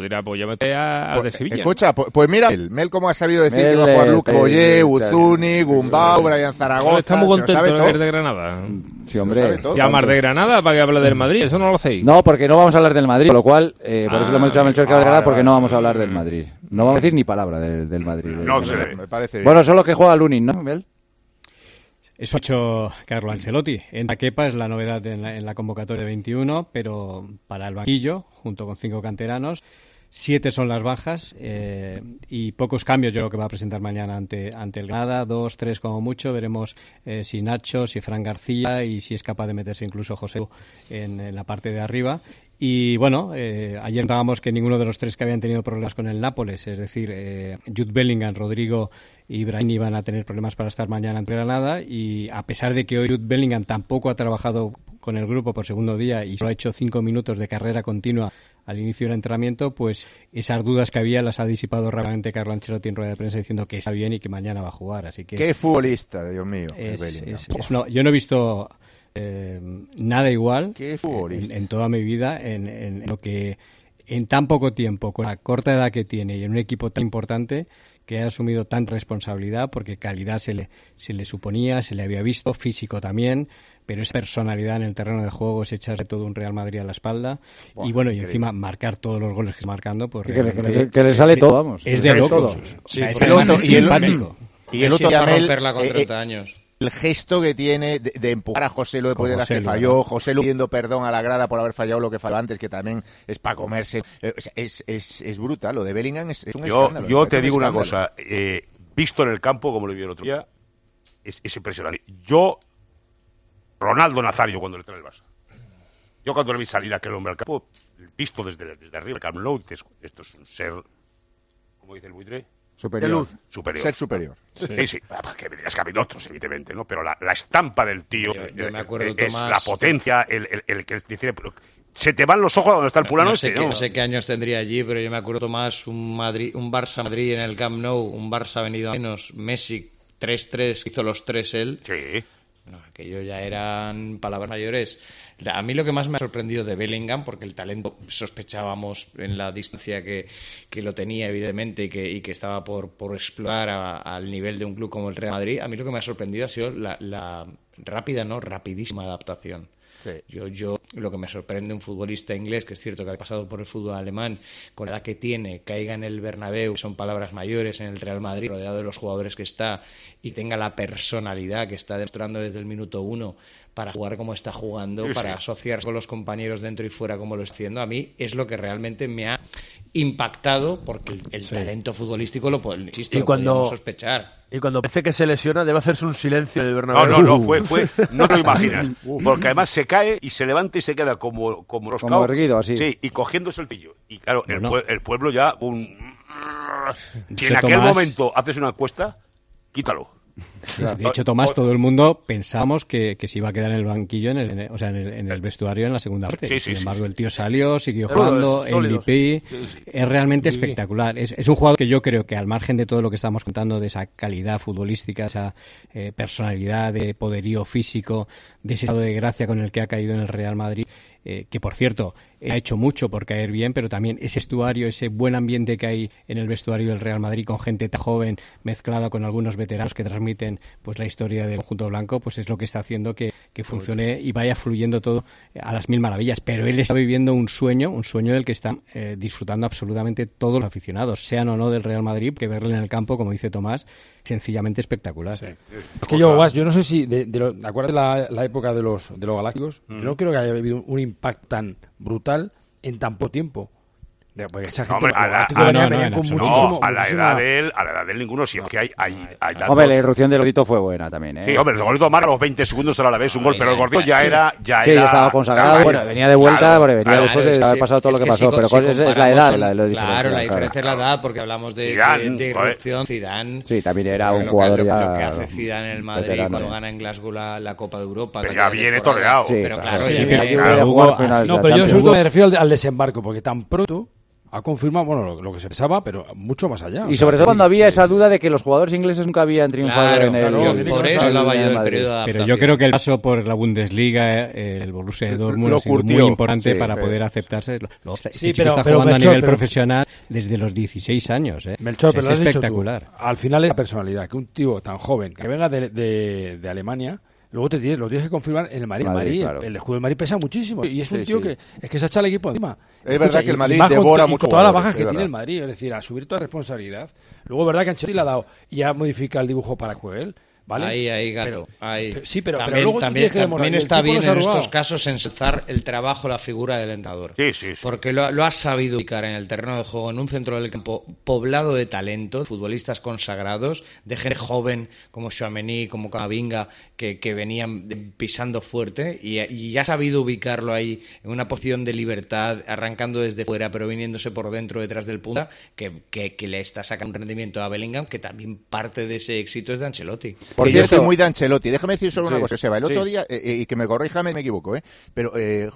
dirá, pues llévate a de Sevilla. Escucha, pues mira, Mel cómo ha sabido decir que va a jugar Luke Boyé, Uzuni, Gumbau, Brian Zaragoza. Está muy contento de ir de Granada. Sí, hombre. Llamar de Granada para que hable del Madrid, eso no lo hacéis. No, porque no vamos a hablar del Madrid, con lo cual, por eso lo hemos dicho a Melchor Cabrera, porque no vamos a hablar del Madrid. No vamos a decir ni palabra del Madrid. No sé, me parece bien. Bueno, solo que juega Lunin, ¿no, Mel? Eso ha hecho Carlo Ancelotti. Entra Kepa, es la novedad en la convocatoria de 21, pero para el banquillo, junto con 5 canteranos. 7 son las bajas y pocos cambios yo creo que va a presentar mañana ante el Granada. 2, 3 como mucho. Veremos si Nacho, si Fran García y si es capaz de meterse incluso José en la parte de arriba. Y bueno, ayer notábamos que ninguno de los 3 que habían tenido problemas con el Nápoles, es decir, Jude Bellingham, Rodrigo y Brahim iban a tener problemas para estar mañana ante Granada, y a pesar de que hoy Jude Bellingham tampoco ha trabajado con el grupo por segundo día y solo ha hecho 5 minutos de carrera continua al inicio del entrenamiento, pues esas dudas que había las ha disipado rápidamente Carlo Ancelotti en rueda de prensa diciendo que está bien y que mañana va a jugar. Así que qué futbolista, Dios mío. Yo no he visto nada igual en toda mi vida en lo que en tan poco tiempo, con la corta edad que tiene y en un equipo tan importante, que ha asumido tanta responsabilidad, porque calidad se le suponía, se le había visto, físico también, pero esa personalidad en el terreno de juego es echarle todo un Real Madrid a la espalda. Y bueno, y encima marcar todos los goles que está marcando, pues que le sale todo, vamos. Es de locos. Sí, es simpático. Y el otro romperla con 30 años. El gesto que tiene de empujar a José Lu después de las que falló, José Lu pidiendo perdón a la grada por haber fallado lo que falló antes, que también es para comerse. Es brutal, lo de Bellingham es un escándalo. Yo te digo una cosa, visto en el campo, como lo vi el otro día, es impresionante. Ronaldo Nazario cuando le trae el Barça. Yo cuando le vi salir a aquel hombre al campo, visto desde arriba, el Camp Nou, esto es un ser, ¿cómo dice el buitre? Superior. Ser superior. Sí. Que me digas que ha habido otros, evidentemente, ¿no? Pero la estampa del tío yo me acuerdo, es Tomás, la potencia, el que dice... Se te van los ojos cuando está el fulano. No sé qué años tendría allí, pero yo me acuerdo, Tomás, un Barça-Madrid en el Camp Nou, un Barça venido a menos, Messi 3-3, hizo los 3 él. Sí. No, aquello ya eran palabras mayores. A mí lo que más me ha sorprendido de Bellingham, porque el talento sospechábamos en la distancia que lo tenía, evidentemente, y que estaba por explorar al nivel de un club como el Real Madrid, a mí lo que me ha sorprendido ha sido la rapidísima adaptación. Sí. Yo lo que me sorprende un futbolista inglés, que es cierto que ha pasado por el fútbol alemán, con la edad que tiene, caiga en el Bernabéu, son palabras mayores, en el Real Madrid, rodeado de los jugadores que está, y tenga la personalidad que está demostrando desde el minuto 1 para jugar como está jugando, para asociarse con los compañeros dentro y fuera como lo está haciendo, a mí es lo que realmente me ha impactado, porque el talento futbolístico lo podemos sospechar. Y cuando parece que se lesiona, debe hacerse un silencio en el Bernabéu. No, fue no te lo imaginas. Porque además se cae y se levanta y se queda como roscado. Como erguido, así. Sí, y cogiéndose el pillo. Y claro, el pueblo ya... Si en aquel momento haces una encuesta, quítalo. De hecho, Tomás, todo el mundo pensábamos que se iba a quedar en el banquillo, en el vestuario en la segunda parte. Sin embargo, el tío salió, siguió jugando, MVP. Es realmente espectacular. Es un jugador que yo creo que, al margen de todo lo que estamos contando, de esa calidad futbolística, esa personalidad, de poderío físico, de ese estado de gracia con el que ha caído en el Real Madrid, que por cierto ha hecho mucho por caer bien, pero también ese vestuario, ese buen ambiente que hay en el vestuario del Real Madrid, con gente tan joven mezclada con algunos veteranos que transmiten pues la historia del conjunto blanco, pues es lo que está haciendo que funcione y vaya fluyendo todo a las mil maravillas. Pero él está viviendo un sueño del que están disfrutando absolutamente todos los aficionados, sean o no del Real Madrid, que verle en el campo, como dice Tomás, sencillamente espectacular. Sí. Es que yo no sé si ¿te acuerdas de la época de los Galácticos? Yo no creo que haya habido un impacto tan brutal en tan poco tiempo. Porque esa gente a la edad de él ninguno, sí, es que hay hombre, la irrupción del gordito fue buena también, ¿eh? Sí, hombre, el gordito marca a los 20 segundos a la vez un gol, pero el gordito ya estaba consagrado, bueno, venía de vuelta, venía después de haber pasado todo lo que pasó, pero es la edad, Claro, la diferencia es la edad, porque hablamos de irrupción. Zidane, sí, también era un jugador ya... Lo que hace Zidane en el Madrid cuando gana en Glasgow la Copa de Europa. Pero ya viene toreado. Pero claro, no, pero yo sobre todo me refiero al desembarco, porque tan pronto ha confirmado, bueno, lo que se pensaba, pero mucho más allá. Y sobre todo cuando había esa duda de que los jugadores ingleses nunca habían triunfado en el... Por eso hablaba yo del periodo de adaptación. Pero yo creo que el paso por la Bundesliga, el Borussia Dortmund, ha sido muy importante para poder aceptarse. Este chico está jugando a nivel profesional desde los 16 años. Melchor, pero es espectacular. Al final es la personalidad, que un tío tan joven, que venga de Alemania... Luego lo tienes que confirmar en el Madrid. Claro. El escudo del Madrid pesa muchísimo. Y es un tío que se echa el equipo encima. Es verdad que el Madrid devora mucho. Con todas las bajas que tiene el Madrid. Es decir, a subir toda responsabilidad. Luego es verdad que Ancelotti le ha dado y ha modificado el dibujo para que juegue él. ¿Vale? Ahí, gato. Sí, pero luego también está bien en estos casos ensalzar el trabajo, la figura del entrenador. Sí. Porque lo has sabido ubicar en el terreno de juego, en un centro del campo poblado de talento, futbolistas consagrados, de gente joven como Tchouaméni, como Camavinga, que venían pisando fuerte, y has sabido ubicarlo ahí en una posición de libertad, arrancando desde fuera, pero viniéndose por dentro detrás del punta, que le está sacando un rendimiento a Bellingham, que también parte de ese éxito es de Ancelotti. Por cierto, soy muy de Ancelotti. Déjame decir solo una cosa, Seba. El otro día, y que me corrija, me equivoco, pero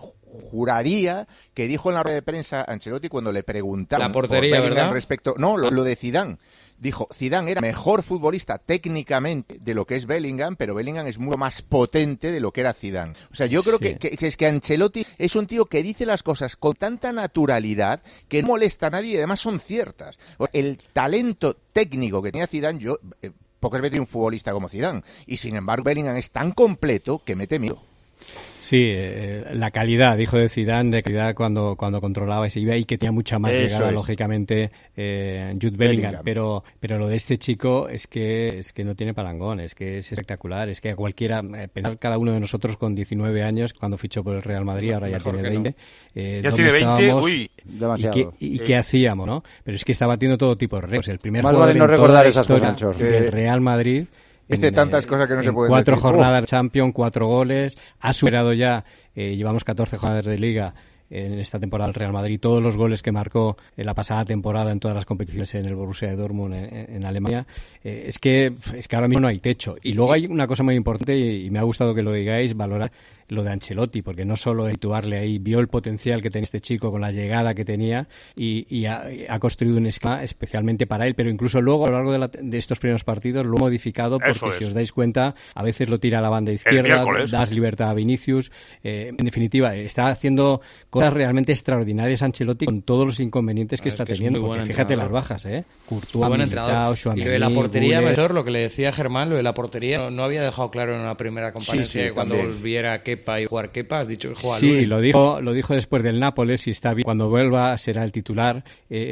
juraría que dijo en la rueda de prensa Ancelotti cuando le preguntaron la portería, por ¿verdad? Respecto, no, lo de Zidane. Dijo, Zidane era mejor futbolista técnicamente de lo que es Bellingham, pero Bellingham es mucho más potente de lo que era Zidane. O sea, yo creo que es que Ancelotti es un tío que dice las cosas con tanta naturalidad que no molesta a nadie y además son ciertas. El talento técnico que tenía Zidane, pocas veces un futbolista como Zidane, y sin embargo Bellingham es tan completo que mete miedo. Sí, la calidad, dijo de Zidane, de calidad cuando controlaba y se iba, y que tenía mucha más llegada, lógicamente, Jude Bellingham. Pero lo de este chico es que no tiene parangón, es que es espectacular, es que a cualquiera, pensar cada uno de nosotros con 19 años, cuando fichó por el Real Madrid, ahora ya tiene 20, ya tiene 20, uy, demasiado. ¿Y qué hacíamos, no? Pero es que está batiendo todo tipo de récords. El primer más jugador vale no recordar esas cosas del Real Madrid. Dice tantas cosas que no se pueden 4 decir. jornadas de Champions, 4 goles, ha superado ya, llevamos 14 jornadas de Liga en esta temporada el Real Madrid, todos los goles que marcó en la pasada temporada en todas las competiciones en el Borussia Dortmund en Alemania. Es que ahora mismo no hay techo. Y luego hay una cosa muy importante, y me ha gustado que lo digáis, valorar lo de Ancelotti, porque no solo situarle ahí, vio el potencial que tenía este chico con la llegada que tenía y ha construido un esquema especialmente para él, pero incluso luego a lo largo de estos primeros partidos lo ha modificado, porque si os dais cuenta, a veces lo tira a la banda izquierda, das libertad a Vinicius, en definitiva, está haciendo cosas realmente extraordinarias Ancelotti con todos los inconvenientes que está teniendo, porque fíjate las bajas, Courtois, Militao, Tchouaméni, y lo de la portería, mejor lo que le decía Germán, lo de la portería no había dejado claro en una primera comparecencia que cuando volviera Kepa y jugar Kepa, has dicho que juega Sí, lo dijo después del Nápoles, y está bien, cuando vuelva será el titular.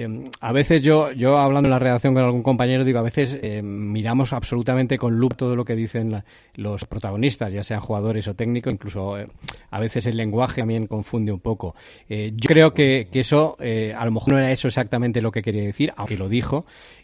A veces yo hablando en la redacción con algún compañero, digo, a veces miramos absolutamente con lupa todo lo que dicen los protagonistas, ya sean jugadores o técnicos, incluso a veces el lenguaje también confunde un poco. Yo creo que eso, a lo mejor no era eso exactamente lo que quería decir, aunque lo dijo,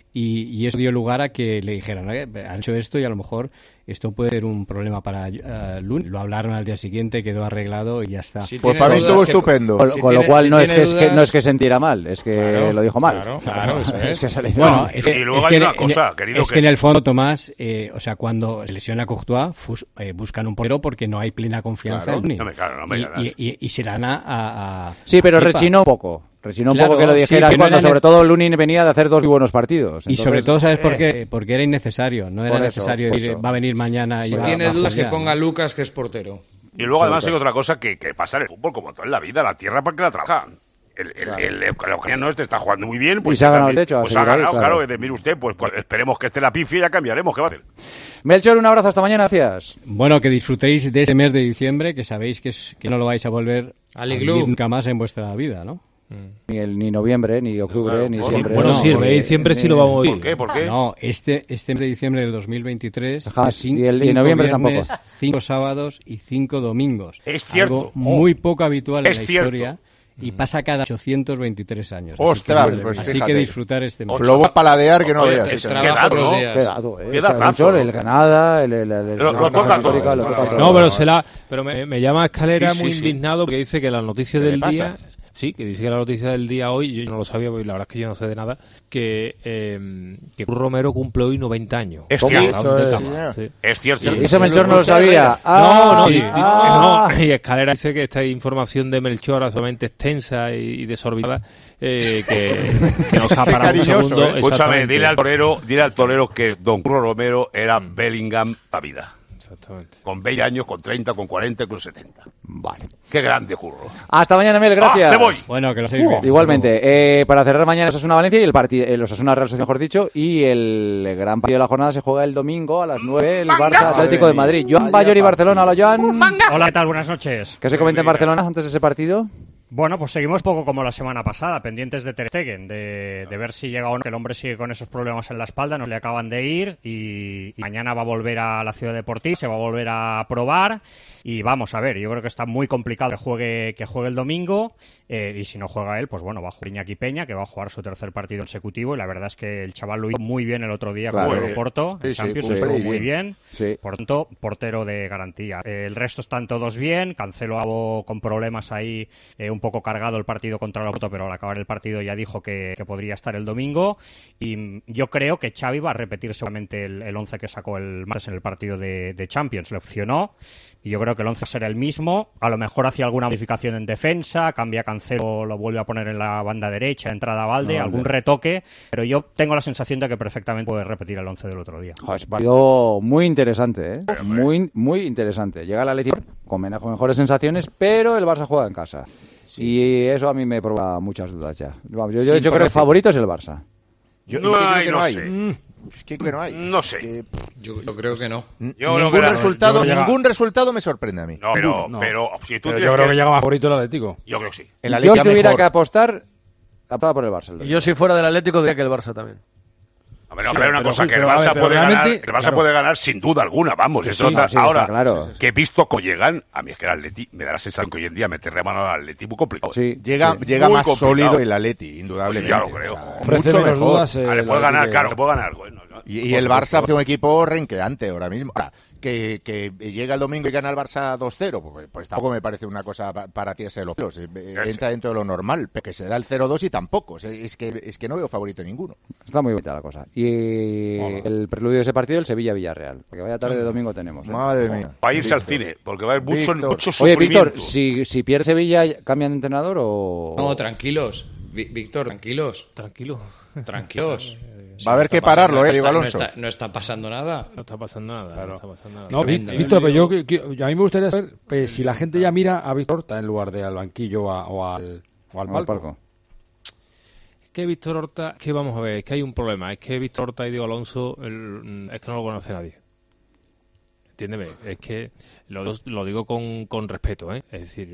y eso dio lugar a que le dijeran, han hecho esto y a lo mejor esto puede ser un problema para Lunin. Lo hablaron al día siguiente, quedó arreglado y ya está. Pues para mí estuvo estupendo. Con lo cual no es que sentiera mal, es que lo dijo mal. Claro, eso es. que salió. Bueno, y luego hay una cosa, querido. Es que en el fondo, Tomás, o sea, cuando lesiona a Courtois, buscan un portero porque no hay plena confianza en Lunin. Y serán a sí, pero rechinó un poco. Un poco que lo dijera cuando sobre todo Lunin venía de hacer 2 buenos partidos. Entonces, y sobre todo, ¿sabes por qué? Porque era innecesario. No era necesario decir, va a venir mañana. Si tiene dudas, que ponga a Lucas, que es portero. Y luego además hay otra cosa que pasa en el fútbol, como todo en la vida, la tierra para que la trabaja. El ucraniano está jugando muy bien, pues y se ha ganado el techo. Pues ha ganado, claro. Mire usted, pues esperemos que esté la pifia y ya cambiaremos. ¿Qué va a hacer? Melchor, un abrazo, hasta mañana, gracias. Bueno, que disfrutéis de ese mes de diciembre, que sabéis que no lo vais a volver a vivir nunca más en vuestra vida, ¿no? Ni noviembre, ni octubre, ni diciembre. Bueno, sí, el mes de diciembre sí lo vamos a vivir. ¿Por qué? No, este mes de diciembre del 2023, y el noviembre tampoco. 5 sábados y 5 domingos. Es cierto. Algo muy poco habitual en la historia. Y pasa cada 823 años. ¡Ostras! Pues así que disfrutar este mes. Lo voy a paladear que no veas. Qué dato, el Granada, No, pero me llama Escalera muy indignado porque dice que las noticias del día Sí, que dice que la noticia del día hoy, yo no lo sabía, porque la verdad es que yo no sé de nada, que Curro Romero cumple hoy 90 años. Es cierto. Es cierto. Y eso Melchor no lo sabía. Y Escalera dice que esta información de Melchor absolutamente extensa y desorbitada, que nos ha parado un segundo. Escúchame, dile al torero que don Curro Romero era Bellingham a vida. Exactamente. Con 20 años, con 30, con 40, con 70. Vale. Qué grande Curro. Hasta mañana, Mel, gracias. Me voy. Bueno, que lo seguís bien. Igualmente. Para cerrar mañana Osasuna Valencia y el Osasuna Real Sociedad, mejor dicho, y el gran partido de la jornada se juega el domingo a las 9, el Barça Atlético de Madrid. Joan Bayor y Barcelona. Hola, Joan. Hola, ¿qué tal? Buenas noches. ¿Qué se comenta en Barcelona antes de ese partido? Bueno, pues seguimos poco como la semana pasada, pendientes de Ter Stegen, de ver si llega o no, que el hombre sigue con esos problemas en la espalda, no le acaban de ir y mañana va a volver a la Ciudad Deportiva, se va a volver a probar y vamos a ver, yo creo que está muy complicado que juegue el domingo y si no juega él, pues bueno, va a jugar Iñaki Peña, que va a jugar su tercer partido consecutivo y la verdad es que el chaval lo hizo muy bien el otro día con el Porto, en Champions estuvo muy bien, por tanto, portero de garantía. El resto están todos bien, Cancelo con problemas ahí, un poco cargado el partido contra el Porto, pero al acabar el partido ya dijo que podría estar el domingo y yo creo que Xavi va a repetir seguramente el 11 que sacó el martes en el partido de Champions, le opcionó y yo creo que el 11 será el mismo, a lo mejor hacía alguna modificación en defensa, cambia Cancelo, lo vuelve a poner en la banda derecha, entrada a Valde, algún retoque, pero yo tengo la sensación de que perfectamente puede repetir el 11 del otro día. Joder, es partido muy interesante, muy, muy interesante. Llega el Atlético con mejores sensaciones, pero el Barça juega en casa. Sí. Y eso a mí me provoca muchas dudas ya. Yo creo que el favorito es el Barça. Yo no sé. Es que no hay. No sé. Yo creo que no. Ningún resultado me sorprende a mí. Pero si tú yo creo que llega más favorito el Atlético. Yo creo que sí. Yo tuviera que apostar por el Barça. Y yo si fuera del Atlético diría que el Barça también. Pero una cosa, que el Barça puede ganar sin duda alguna, vamos. Ahora, claro. Que he visto que llegan, a mí es que el Atleti me da la sensación que hoy en día meterle mano al Atleti muy complicado. Sí, llega más complicado. Sólido el Atleti, indudablemente. Ya lo creo. Mucho mejor. Le puede ganar, claro, le puede ganar. Y el Barça es un equipo renqueante ahora mismo. Ahora, que llega el domingo y gana el Barça 2-0, pues tampoco me parece una cosa para tirarse los pelos. Entra dentro de lo normal, pero que será el 0-2 y tampoco. Es que no veo favorito ninguno. Está muy bonita la cosa. Y el preludio de ese partido, el Sevilla-Villarreal. Porque vaya tarde de domingo tenemos. Madre mía. Para irse al cine, porque va a haber mucho sufrimiento. Oye, Víctor, si pierde Sevilla, ¿cambian de entrenador o...? No, tranquilos. Víctor, tranquilos. Tranquilos. Va a haber que pararlo, Diego Alonso. No está pasando nada. No está pasando nada. Claro. No está pasando nada. No, Víctor, pero a mí me gustaría saber si la gente ya mira a Víctor Horta en lugar de al banquillo o al palco. Es que Víctor Horta, que vamos a ver, es que hay un problema. Es que Víctor Horta y Diego Alonso es que no lo conoce nadie. Entiéndeme, es que lo digo con respeto, ¿eh? Es decir,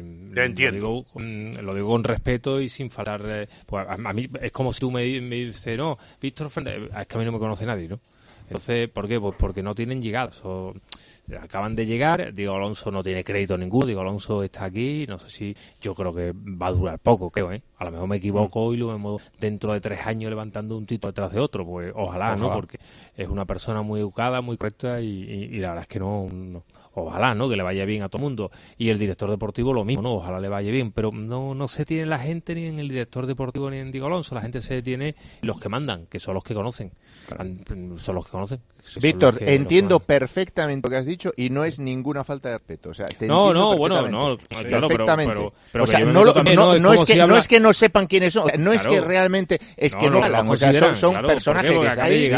lo digo con respeto y sin faltar... pues a mí es como si tú me dices, no, Víctor Fernández, es que a mí no me conoce nadie, ¿no? Entonces, ¿por qué? Pues porque no tienen llegadas. Acaban de llegar, Diego Alonso no tiene crédito ninguno, Diego Alonso está aquí, no sé si, yo creo que va a durar poco, creo, ¿eh? A lo mejor me equivoco y lo vemos dentro de 3 años levantando un título detrás de otro, pues ojalá, ¿no? Porque es una persona muy educada, muy correcta y la verdad es que no, ojalá, ¿no? Que le vaya bien a todo el mundo. Y el director deportivo lo mismo, ¿no? Ojalá le vaya bien, pero no se detiene la gente ni en el director deportivo ni en Diego Alonso, la gente se detiene los que mandan, que son los que conocen. Son los que conocen. Víctor, entiendo perfectamente lo que has dicho y no es ninguna falta de respeto. O sea, claro, perfectamente. Pero o sea, no es que no sepan quiénes son, no es que realmente es que no hablan, o sea, son personajes que están ahí.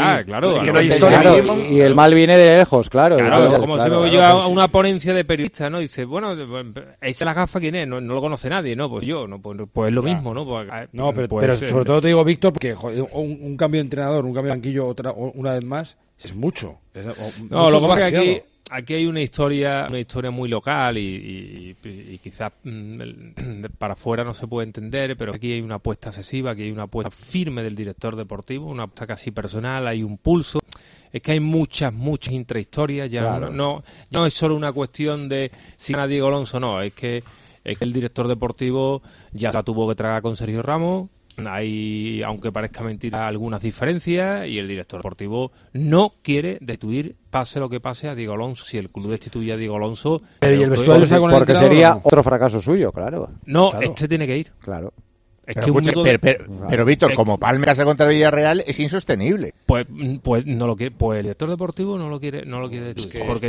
Y el mal viene de lejos, claro. Claro, como si me voy yo a una ponencia de periodistas, ¿no? Dice, bueno, esta la gafa, ¿quién es? No lo conoce nadie, ¿no? Pues yo, ¿no? Pues es lo mismo, ¿no? Pero sobre todo te digo, Víctor, porque un cambio de entrenador, un cambio de banquillo una vez más, es mucho. No, lo que pasa es que aquí hay una historia muy local y quizás para afuera no se puede entender, pero aquí hay una apuesta excesiva, aquí hay una apuesta firme del director deportivo, una apuesta casi personal, hay un pulso. Es que hay muchas intrahistorias, no es solo una cuestión de si gana Diego Alonso, no, es que el director deportivo ya la tuvo que tragar con Sergio Ramos, Hay, aunque parezca mentira, algunas diferencias y el director deportivo no quiere destituir, pase lo que pase, a Diego Alonso. Si el club destituye a Diego Alonso... Pero ¿y el vestuario está con el porque sería otro fracaso suyo, claro. No, claro. Este tiene que ir. Claro. Es que pero Víctor, como Palme casa contra Villarreal es insostenible. Pues no lo quiere, pues el director deportivo no lo quiere destituir. Porque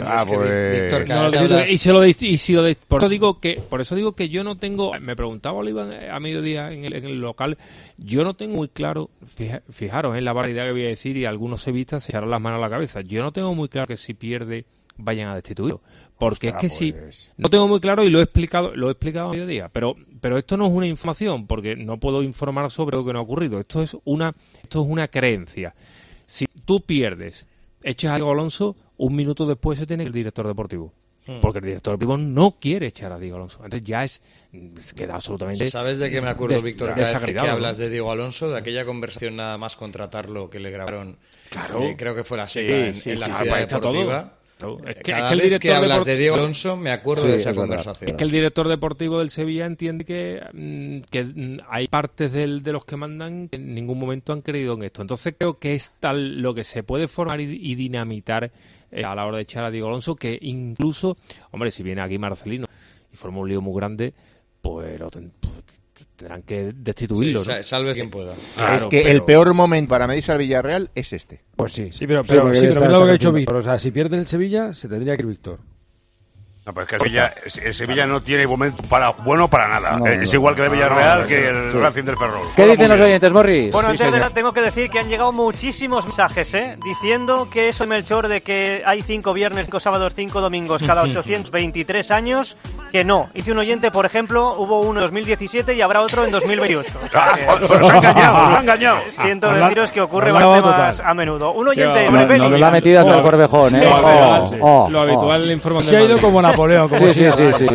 por eso digo que yo no tengo, me preguntaba Oliva a mediodía en el local, yo no tengo muy claro, fijaros en la variedad que voy a decir, y algunos sevistas se echarán las manos a la cabeza. Yo no tengo muy claro que si pierde vayan a destituirlo, porque es que si no tengo muy claro, y lo he explicado a mediodía, pero esto no es una información, porque no puedo informar sobre lo que no ha ocurrido. Esto es una creencia. Si tú pierdes, echas a Diego Alonso, un minuto después se tiene el director deportivo, porque el director deportivo no quiere echar a Diego Alonso. Entonces ya queda absolutamente... ¿Sabes de qué me acuerdo, Víctor, cada vez que hablas de Diego Alonso? De aquella conversación nada más contratarlo que le grabaron, creo que fue la Seca en la ciudad deportiva. Es que el director que hablas de Diego Alonso, me acuerdo de esa conversación. Es que el director deportivo del Sevilla entiende que hay partes de los que mandan que en ningún momento han creído en esto. Entonces creo que es tal lo que se puede formar y dinamitar a la hora de echar a Diego Alonso, que incluso, hombre, si viene aquí Marcelino y forma un lío muy grande, pues tendrán que destituirlo, ¿no? Salve quien pueda. Claro, es que el peor momento para medirse al Villarreal es este. Pues sí. Pero mira lo que ha hecho Víctor. O sea, si pierde el Sevilla, se tendría que ir Víctor. No, pues es que el Sevilla no tiene momento bueno para nada. Es igual que el Villarreal, que el Racing del Ferrol. ¿Qué dicen los oyentes, Morris? Bueno, antes de nada tengo que decir que han llegado muchísimos mensajes, diciendo que eso, Melchor, de que hay 5 viernes, 5 sábados, 5 domingos cada 823 años, que no. Hice un oyente, por ejemplo, hubo uno en 2017 y habrá otro en 2028. Nos ha engañado. Siento deciros que ocurre bastante más a menudo. Un oyente... No me la metida hasta el Corvejón, Lo habitual en la información. Se ha ido como Napoleón. Como sí.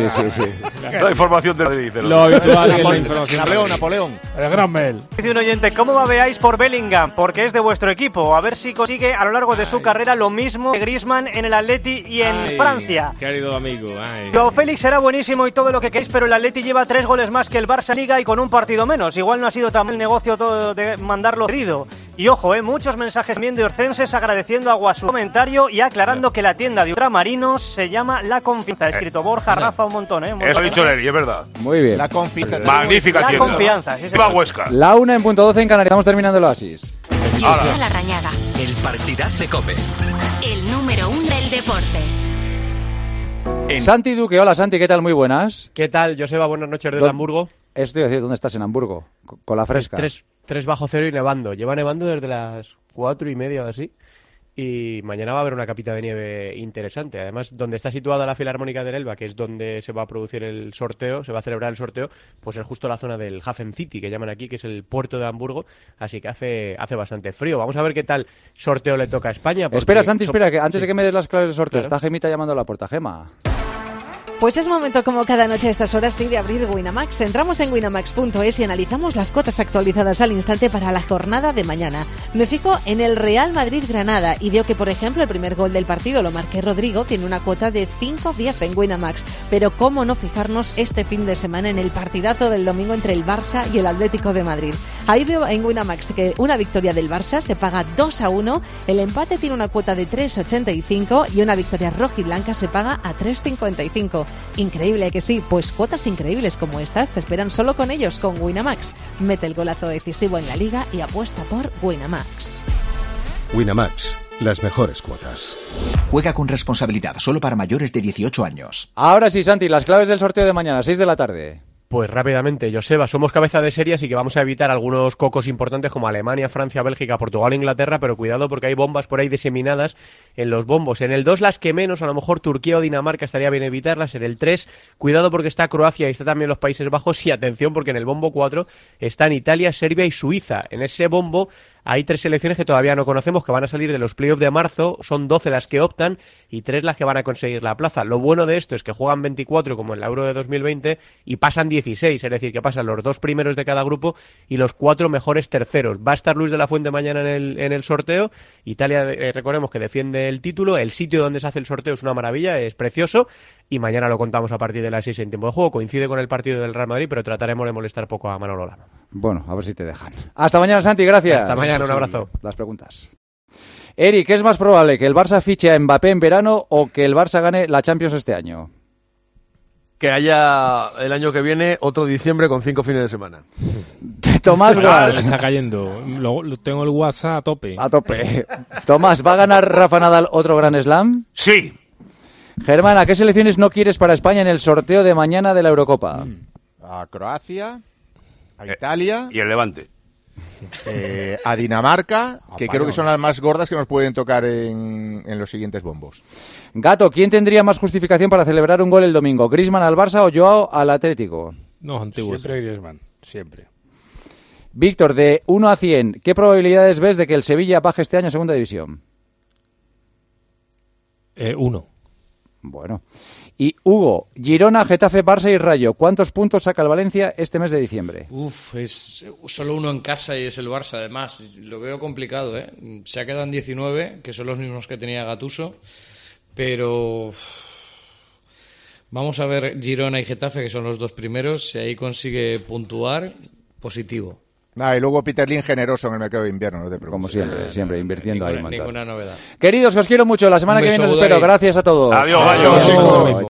La información te lo dice. Lo habitual en la información. Napoleón. El gran Mel. Dice un oyente, ¿cómo babeáis por Bellingham? Porque es de vuestro equipo. A ver si consigue a lo largo de su carrera lo mismo que Griezmann en el Atleti y en Francia. Querido amigo. Joao Félix será buenísimo y todo lo que queréis, pero el Atleti lleva 3 goles más que el Barça en Liga y con un partido menos. Igual no ha sido tan mal negocio todo de mandarlo herido. Y ojo, muchos mensajes también de orcenses agradeciendo a su comentario y aclarando que la tienda de ultramarinos se llama La Confianza. Escrito Borja, Rafa, un montón, Eso ha dicho Leri, es verdad. Muy bien. La Confianza. Magnífica tienda. La Confianza, sí. Va Huesca. La 1:12 en Canarias. Estamos terminando el oasis. José Larrañaga. El partidazo de COPE. El número 1 del deporte. Santi Duque, hola Santi, ¿qué tal? Muy buenas. ¿Qué tal, Joseba? Buenas noches desde Hamburgo. Esto iba a decir, ¿dónde estás en Hamburgo? Con la fresca. 3 bajo cero y nevando. Lleva nevando desde las 4:30 o así. Y mañana va a haber una capita de nieve interesante. Además, donde está situada la Filarmónica del Elba, que es donde se va a producir el sorteo, se va a celebrar el sorteo, pues es justo la zona del Hafen City, que llaman aquí, que es el puerto de Hamburgo. Así que hace bastante frío. Vamos a ver qué tal sorteo le toca a España. Espera, Santi, que antes de que me des las claves de sorteo, está Gemita llamando a la puerta. Gema. Pues es momento, como cada noche a estas horas, de abrir Winamax. Entramos en winamax.es y analizamos las cuotas actualizadas al instante para la jornada de mañana. Me fijo en el Real Madrid-Granada y veo que, por ejemplo, el primer gol del partido lo marqué Rodrigo, tiene una cuota de 5.10 en Winamax. Pero cómo no fijarnos este fin de semana en el partidazo del domingo entre el Barça y el Atlético de Madrid. Ahí veo en Winamax que una victoria del Barça se paga 2-1, el empate tiene una cuota de 3.85 y una victoria rojiblanca se paga a 3.55. Increíble, que sí, pues cuotas increíbles como estas te esperan solo con ellos, con Winamax. Mete el golazo decisivo en la liga y apuesta por Winamax. Winamax, las mejores cuotas. Juega con responsabilidad, solo para mayores de 18 años. Ahora sí, Santi, las claves del sorteo de mañana, 6 de la tarde. Pues rápidamente, Joseba, somos cabeza de serie, así que vamos a evitar algunos cocos importantes como Alemania, Francia, Bélgica, Portugal e Inglaterra, pero cuidado porque hay bombas por ahí diseminadas en los bombos. En el 2 las que menos, a lo mejor Turquía o Dinamarca estaría bien evitarlas. En el 3, cuidado porque está Croacia y está también los Países Bajos, y atención porque en el bombo 4 están Italia, Serbia y Suiza. En ese bombo hay 3 selecciones que todavía no conocemos, que van a salir de los playoffs de marzo, son 12 las que optan y 3 las que van a conseguir la plaza. Lo bueno de esto es que juegan 24 como en la Euro de 2020 y pasan 16, es decir, que pasan los 2 primeros de cada grupo y los 4 mejores terceros. Va a estar Luis de la Fuente mañana en el sorteo. Italia, recordemos que defiende el título, el sitio donde se hace el sorteo es una maravilla, es precioso, y mañana lo contamos a partir de las 6 en tiempo de juego. Coincide con el partido del Real Madrid, pero trataremos de molestar poco a Manolo Lama. Bueno, a ver si te dejan. Hasta mañana, Santi, gracias. Hasta mañana, un abrazo. Las preguntas. Eric, ¿qué es más probable, que el Barça fiche a Mbappé en verano o que el Barça gane la Champions este año? Que haya el año que viene otro diciembre con 5 fines de semana. Tomás Guas. Está cayendo. Tengo el WhatsApp a tope. A tope. Tomás, ¿va a ganar Rafa Nadal otro Grand Slam? Sí. Germán, ¿a qué selecciones no quieres para España en el sorteo de mañana de la Eurocopa? A Croacia, a Italia. Y el Levante. A Dinamarca, que creo que son las más gordas que nos pueden tocar en los siguientes bombos. Gato, ¿quién tendría más justificación para celebrar un gol el domingo? ¿Griezmann al Barça o Joao al Atlético? No, antiguos. Siempre Griezmann, siempre. Víctor, de 1 a 100, ¿qué probabilidades ves de que el Sevilla baje este año a segunda división? 1. Bueno. Y Hugo, Girona, Getafe, Barça y Rayo, ¿cuántos puntos saca el Valencia este mes de diciembre? Es solo uno en casa y es el Barça, además. Lo veo complicado, ¿eh? Se ha quedado en 19, que son los mismos que tenía Gattuso, pero vamos a ver Girona y Getafe, que son los dos primeros, si ahí consigue puntuar, positivo. Y luego Peter Lim generoso en el mercado de invierno, no te preocupes. Como siempre invirtiendo ahí. Ninguna novedad. Queridos, que os quiero mucho. La semana que viene os espero. Gracias a todos. Adiós.